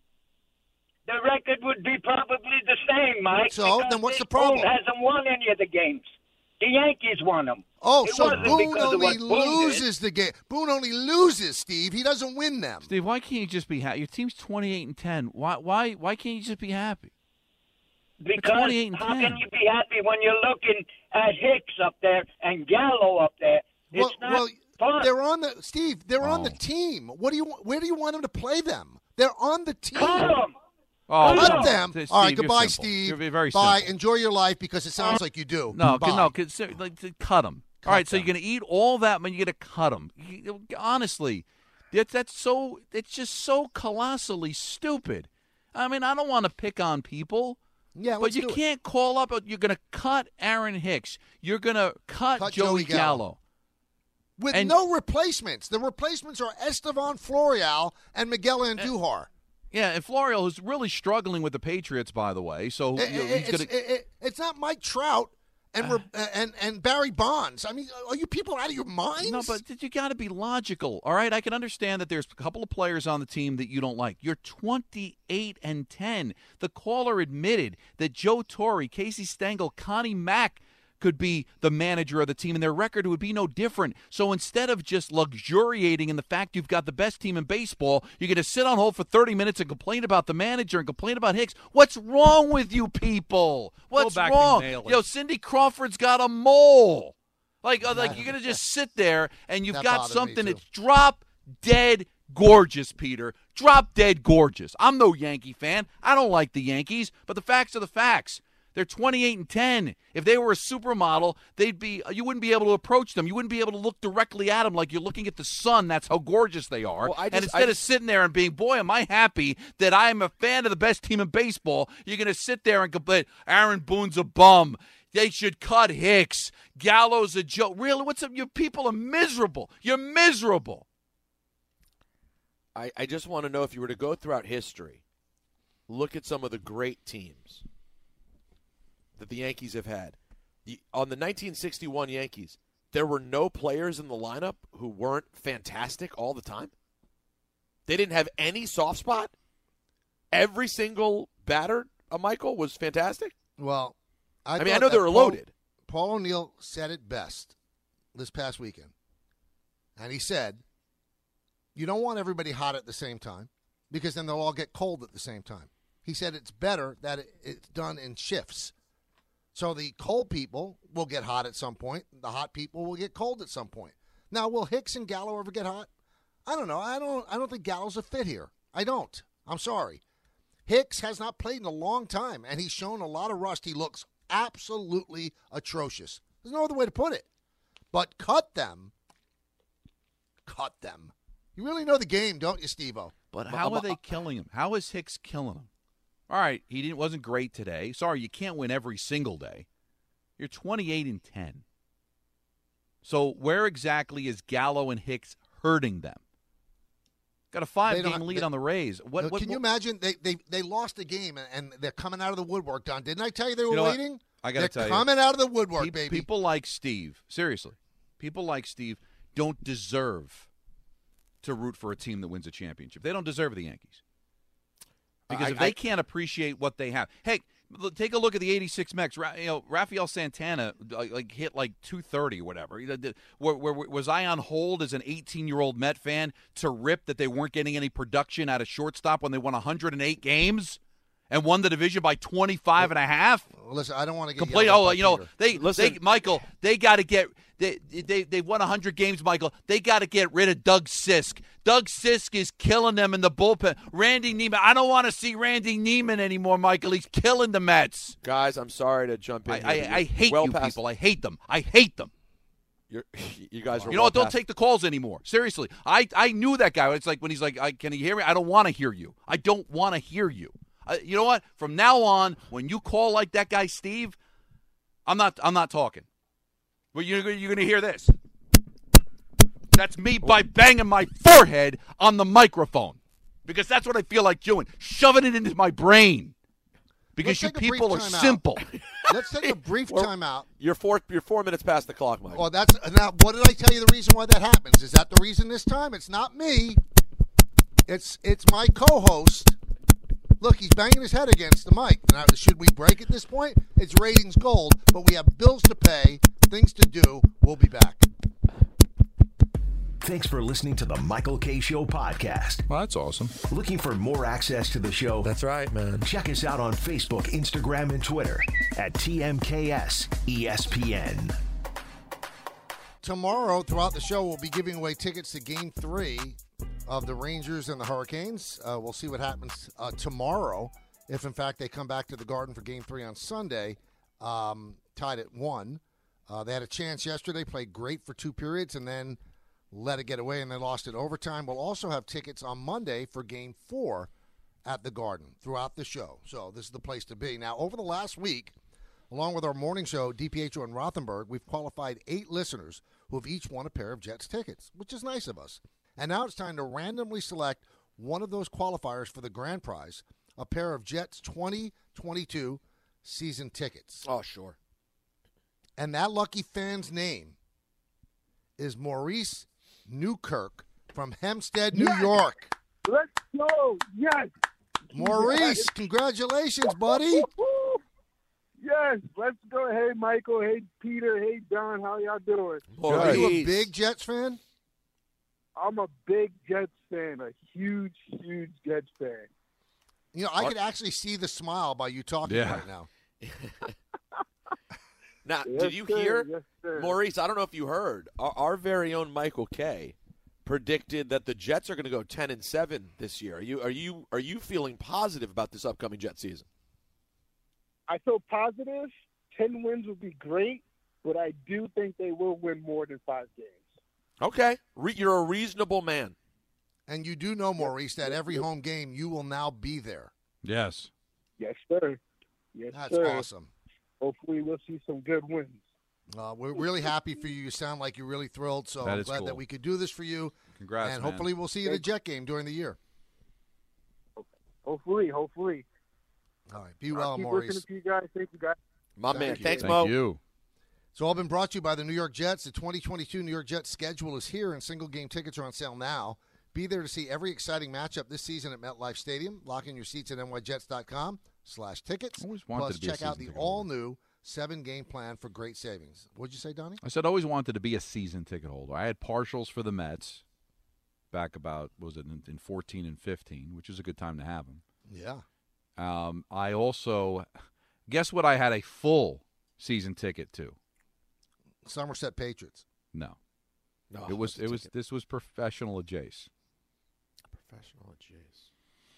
The record would be probably the same, Mike. So, because then what's the Dick problem? Boone hasn't won any of the games. The Yankees won them. Oh, It so wasn't Boone because of only what Boone loses the game. Boone only loses, Steve. He doesn't win them. Steve, why can't you just be happy? Your team's 28-10. Why can't you just be happy? Because 28-10. how can you be happy when you're looking at Hicks up there and Gallo up there? It's not fun. They're on the Steve. They're on the team. Where do you want them to play them? They're on the team. Cut them. Oh, Cut no. them. Steve, All right, you're goodbah, simple. Steve. You're very Bye. simple. Enjoy your life because it sounds like you do. No, Bye. cut them. All right, so you're going to eat all that, but you're going to cut them. Honestly, it's just so colossally stupid. I mean, I don't want to pick on people. Yeah, but let's you do it. can't call up. You're going to cut Aaron Hicks. You're going to cut Joey Gallo. With no replacements. The replacements are Estevan Florial and Miguel Andujar. Yeah, and Florial is really struggling with the Patriots, by the way. So It's not Mike Trout and Barry Bonds. I mean, are you people out of your minds? No, but you got to be logical, all right? I can understand that there's a couple of players on the team that you don't like. You're 28-10. The caller admitted that Joe Torre, Casey Stengel, Connie Mack could be the manager of the team, and their record would be no different. So instead of just luxuriating in the fact you've got the best team in baseball, you're going to sit on hold for 30 minutes and complain about the manager and complain about Hicks. What's wrong with you people? What's back wrong? and nail it. Yo, Cindy Crawford's got a mole. Like you're going to just sit there and you've That got bothered me, something too. that's drop dead gorgeous, Peter. Drop dead gorgeous. I'm no Yankee fan. I don't like the Yankees, but the facts are the facts. They're 28-10. If they were a supermodel, you wouldn't be able to approach them. You wouldn't be able to look directly at them like you're looking at the sun. That's how gorgeous they are. Well, and instead of sitting there and being, boy, am I happy that I'm a fan of the best team in baseball, you're going to sit there and complain, Aaron Boone's a bum. They should cut Hicks. Gallo's a joke. Really? What's up? You people are miserable. You're miserable. I just want to know, if you were to go throughout history, look at some of the great teams that the Yankees have had. On the 1961 Yankees, there were no players in the lineup who weren't fantastic all the time. They didn't have any soft spot. Every single batter, Michael, was fantastic. Well, I know thought they that were loaded. Paul O'Neill said it best this past weekend. And he said, you don't want everybody hot at the same time because then they'll all get cold at the same time. He said it's better that it's done in shifts. So the cold people will get hot at some point. The hot people will get cold at some point. Now, will Hicks and Gallo ever get hot? I don't know. I don't think Gallo's a fit here. I don't. I'm sorry. Hicks has not played in a long time, and he's shown a lot of rust. He looks absolutely atrocious. There's no other way to put it. But cut them. Cut them. You really know the game, don't you, Steve-O? But how are they killing him? How is Hicks killing him? All right, he wasn't great today. Sorry, you can't win every single day. You're 28-10. So where exactly is Gallo and Hicks hurting them? Got a 5-game lead on the Rays. Can you imagine? They lost a game, and they're coming out of the woodwork, Don. Didn't I tell you they were waiting? I got to tell you. They're coming out of the woodwork, baby. People like Steve, seriously, people like Steve don't deserve to root for a team that wins a championship. They don't deserve the Yankees. Because if they can't appreciate what they have. Hey, take a look at the 86 Mets. Rafael Santana hit like 230 or whatever. Was I on hold as an 18-year-old Met fan to rip that they weren't getting any production out of shortstop when they won 108 games and won the division by 25.5? Listen, I don't want to get complete. Michael, they got to get. They won 100 games, Michael. They got to get rid of Doug Sisk. Doug Sisk is killing them in the bullpen. Randy Neiman. I don't want to see Randy Neiman anymore, Michael. He's killing the Mets. Guys, I'm sorry to jump in. I hate you people. I hate them. I hate them. You guys are. You know what? Don't take the calls anymore. Seriously. I knew that guy. It's like when he's like, "Can you hear me?" I don't want to hear you. I don't want to hear you. You know what? From now on, when you call like that guy Steve, I'm not talking. But you're going to hear this. That's me by banging my forehead on the microphone. Because that's what I feel like doing. Shoving it into my brain. Because you people are simple. Let's take a brief timeout. You're 4 minutes past the clock, Mike. Well, now. What did I tell you? The reason why that happens is that the reason this time. It's not me. It's my co-host. Look, he's banging his head against the mic. Now, should we break at this point? It's ratings gold, but we have bills to pay, things to do. We'll be back. Thanks for listening to the Michael K. Show podcast. Well, that's awesome. Looking for more access to the show? That's right, man. Check us out on Facebook, Instagram, and Twitter at TMKS ESPN. Tomorrow, throughout the show, we'll be giving away tickets to Game 3 of the Rangers and the Hurricanes. We'll see what happens tomorrow, if in fact they come back to the Garden for Game 3 on Sunday, tied at 1. They had a chance yesterday, played great for 2 periods, and then let it get away, and they lost it overtime. We'll also have tickets on Monday for Game 4 at the Garden throughout the show. So this is the place to be. Now, over the last week, along with our morning show, DiPietro and Rothenberg, we've qualified 8 listeners who have each won a pair of Jets tickets, which is nice of us. And now it's time to randomly select one of those qualifiers for the grand prize, a pair of Jets 2022 season tickets. Oh, sure. And that lucky fan's name is Maurice Newkirk from Hempstead, New York. Let's go. Yes. Maurice, congratulations, buddy. Yes, let's go. Hey, Michael. Hey, Peter. Hey, Don. How y'all doing? Are you a big Jets fan? I'm a big Jets fan, a huge, huge Jets fan. You know, I could actually see the smile by you talking right now. Now, Yes, did you sir. hear, Yes, sir. Maurice, I don't know if you heard, our very own Michael K. predicted that the Jets are going to go 10-7 this year. Are you feeling positive about this upcoming Jet season? I feel positive. 10 wins would be great, but I do think they will win more than 5 games. Okay. You're a reasonable man. And you do know, Maurice, that every home game you will now be there. Yes. Yes, sir. Yes, That's sir. awesome. Hopefully we'll see some good wins. We're really happy for you. You sound like you're really thrilled, so That I'm is glad cool. that we could do this for you. Congrats, And man. hopefully we'll see you at a Jet game during the year. Hopefully. All right. Be well, I'll keep Maurice. listening to you guys. Thank you, guys. My man. Thanks, Thank Mo. you. It's all been brought to you by the New York Jets. The 2022 New York Jets schedule is here, and single-game tickets are on sale now. Be there to see every exciting matchup this season at MetLife Stadium. Lock in your seats at nyjets.com/tickets. Always wanted Plus, to be a check out season the ticket holder. all-new 7-game plan for great savings. What'd you say, Donnie? I said I always wanted to be a season ticket holder. I had partials for the Mets back about, in 14 and 15, which is a good time to have them. Yeah. I also, guess what I had a full season ticket to? Somerset Patriots. No. No, This was professional at Jace. Professional at Jace.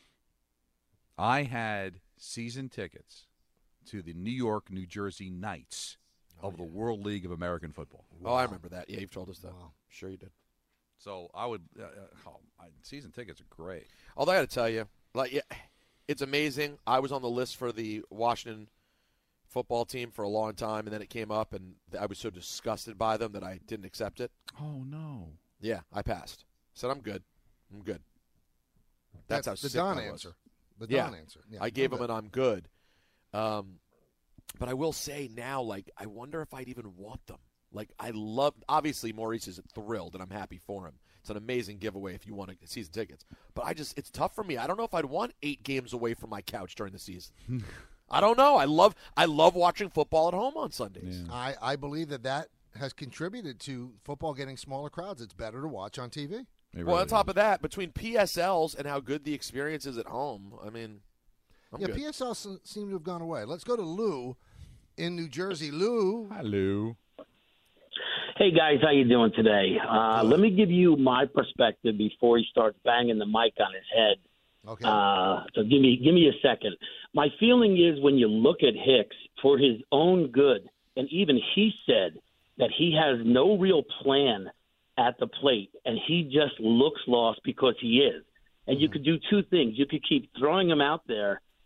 I had season tickets to the New York, New Jersey Knights of the World League of American Football. Oh, I remember that. Yeah, you've told us that. Wow. Sure you did. So I would season tickets are great. Although I got to tell you, it's amazing. I was on the list for the Washington football team for a long time, and then it came up, and I was so disgusted by them that I didn't accept it. Oh, no. Yeah, I passed. Said, I'm good. That's how the sick Don I was. answer. The Don answer. Yeah, I gave I'm him an I'm good. But I will say now, I wonder if I'd even want them. Obviously Maurice is thrilled, and I'm happy for him. It's an amazing giveaway if you want season tickets. But it's tough for me. I don't know if I'd want 8 games away from my couch during the season. I don't know. I love watching football at home on Sundays. Yeah. I believe that has contributed to football getting smaller crowds. It's better to watch on TV. Well, on top of that, between PSLs and how good the experience is at home, I mean, I'm good. PSLs seem to have gone away. Let's go to Lou in New Jersey. Lou. Hi, Lou. Hey, guys, how you doing today? Let me give you my perspective before he starts banging the mic on his head. Okay. So give me a second. My feeling is when you look at Hicks, for his own good, and even he said that he has no real plan at the plate, and he just looks lost because he is. And you could do 2 things. You could keep throwing him out there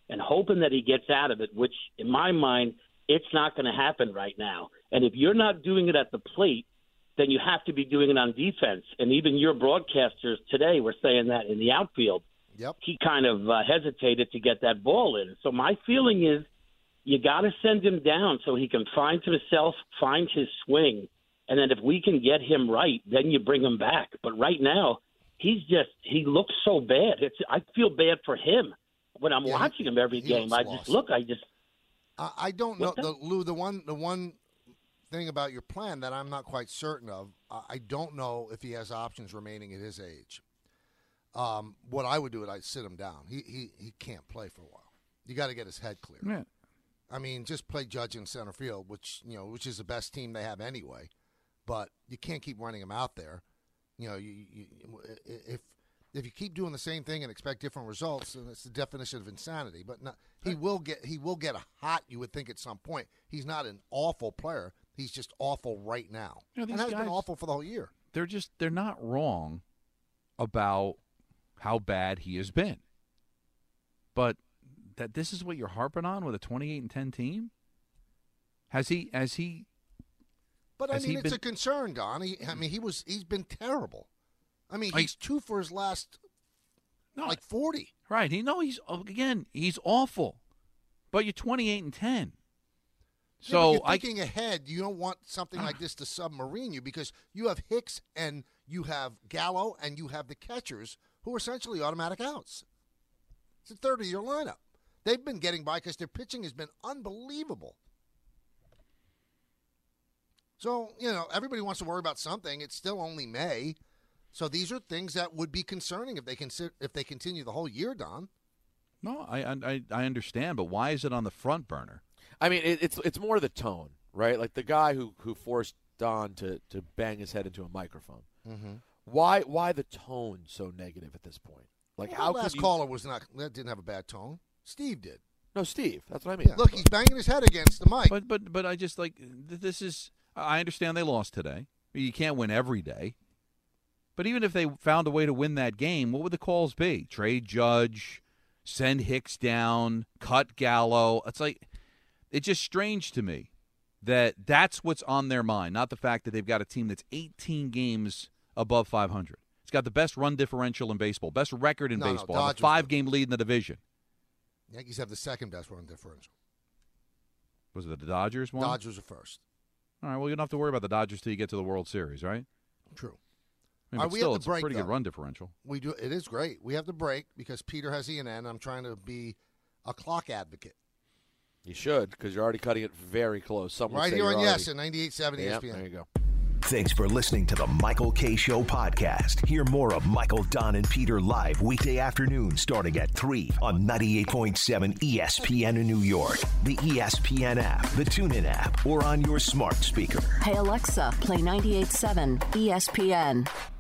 and hoping that he gets out of it, which in my mind, it's not going to happen right now. And if you're not doing it at the plate, then you have to be doing it on defense. And even your broadcasters today were saying that in the outfield. Yep. He kind of hesitated to get that ball in. So my feeling is you got to send him down so he can find himself, find his swing. And then if we can get him right, then you bring him back. But right now, he looks so bad. I feel bad for him when I'm watching him every game. I don't know, Lou. The one thing about your plan that I'm not quite certain of, I don't know if he has options remaining at his age. What I would do is I'd sit him down. He can't play for a while. You got to get his head clear. Yeah. I mean, just play Judge in center field, which is the best team they have anyway. But you can't keep running him out there. If you keep doing the same thing and expect different results, then it's the definition of insanity. But he will get hot. You would think at some point. He's not an awful player. He's just awful right now, and has been awful for the whole year. They're not wrong about how bad he has been, but that this is what you're harping on with a 28-10 team. Has he? But I mean, it's a concern, Don. He's been terrible. I mean, he's 2 for his last 40. Right. He's awful. But you're 28-10. So you're thinking ahead. You don't want something like this to submarine you because you have Hicks and you have Gallo and you have the catchers who are essentially automatic outs. It's a third of your lineup. They've been getting by because their pitching has been unbelievable. So, everybody wants to worry about something. It's still only May. So these are things that would be concerning if they continue the whole year, Don. No, I understand, but why is it on the front burner? I mean, it's more the tone, right? Like the guy who forced Don to bang his head into a microphone. Mm-hmm. Why the tone so negative at this point? Like how the last caller didn't have a bad tone. Steve did. No, Steve. That's what I mean. Yeah. Look, he's banging his head against the mic. But I just this is. I understand they lost today. You can't win every day. But even if they found a way to win that game, what would the calls be? Trade Judge, send Hicks down, cut Gallo. It's just strange to me that that's what's on their mind, not the fact that they've got a team that's 18 games above 500. It's got the best run differential in baseball, best record in baseball, a 5-game lead in the division. Yankees have the second best run differential. Was it the Dodgers one? Dodgers are first. All right, well, you don't have to worry about the Dodgers till you get to the World Series, right? True. I mean, but still, it's a pretty good run differential. We do. It is great. We have to break because Peter has ENN. I'm trying to be a clock advocate. You should, because you're already cutting it very close. Someone right here on Yes at 98.7 ESPN. There you go. Thanks for listening to the Michael K. Show podcast. Hear more of Michael, Don, and Peter live weekday afternoon starting at 3 on 98.7 ESPN in New York, the ESPN app, the TuneIn app, or on your smart speaker. Hey, Alexa, play 98.7 ESPN.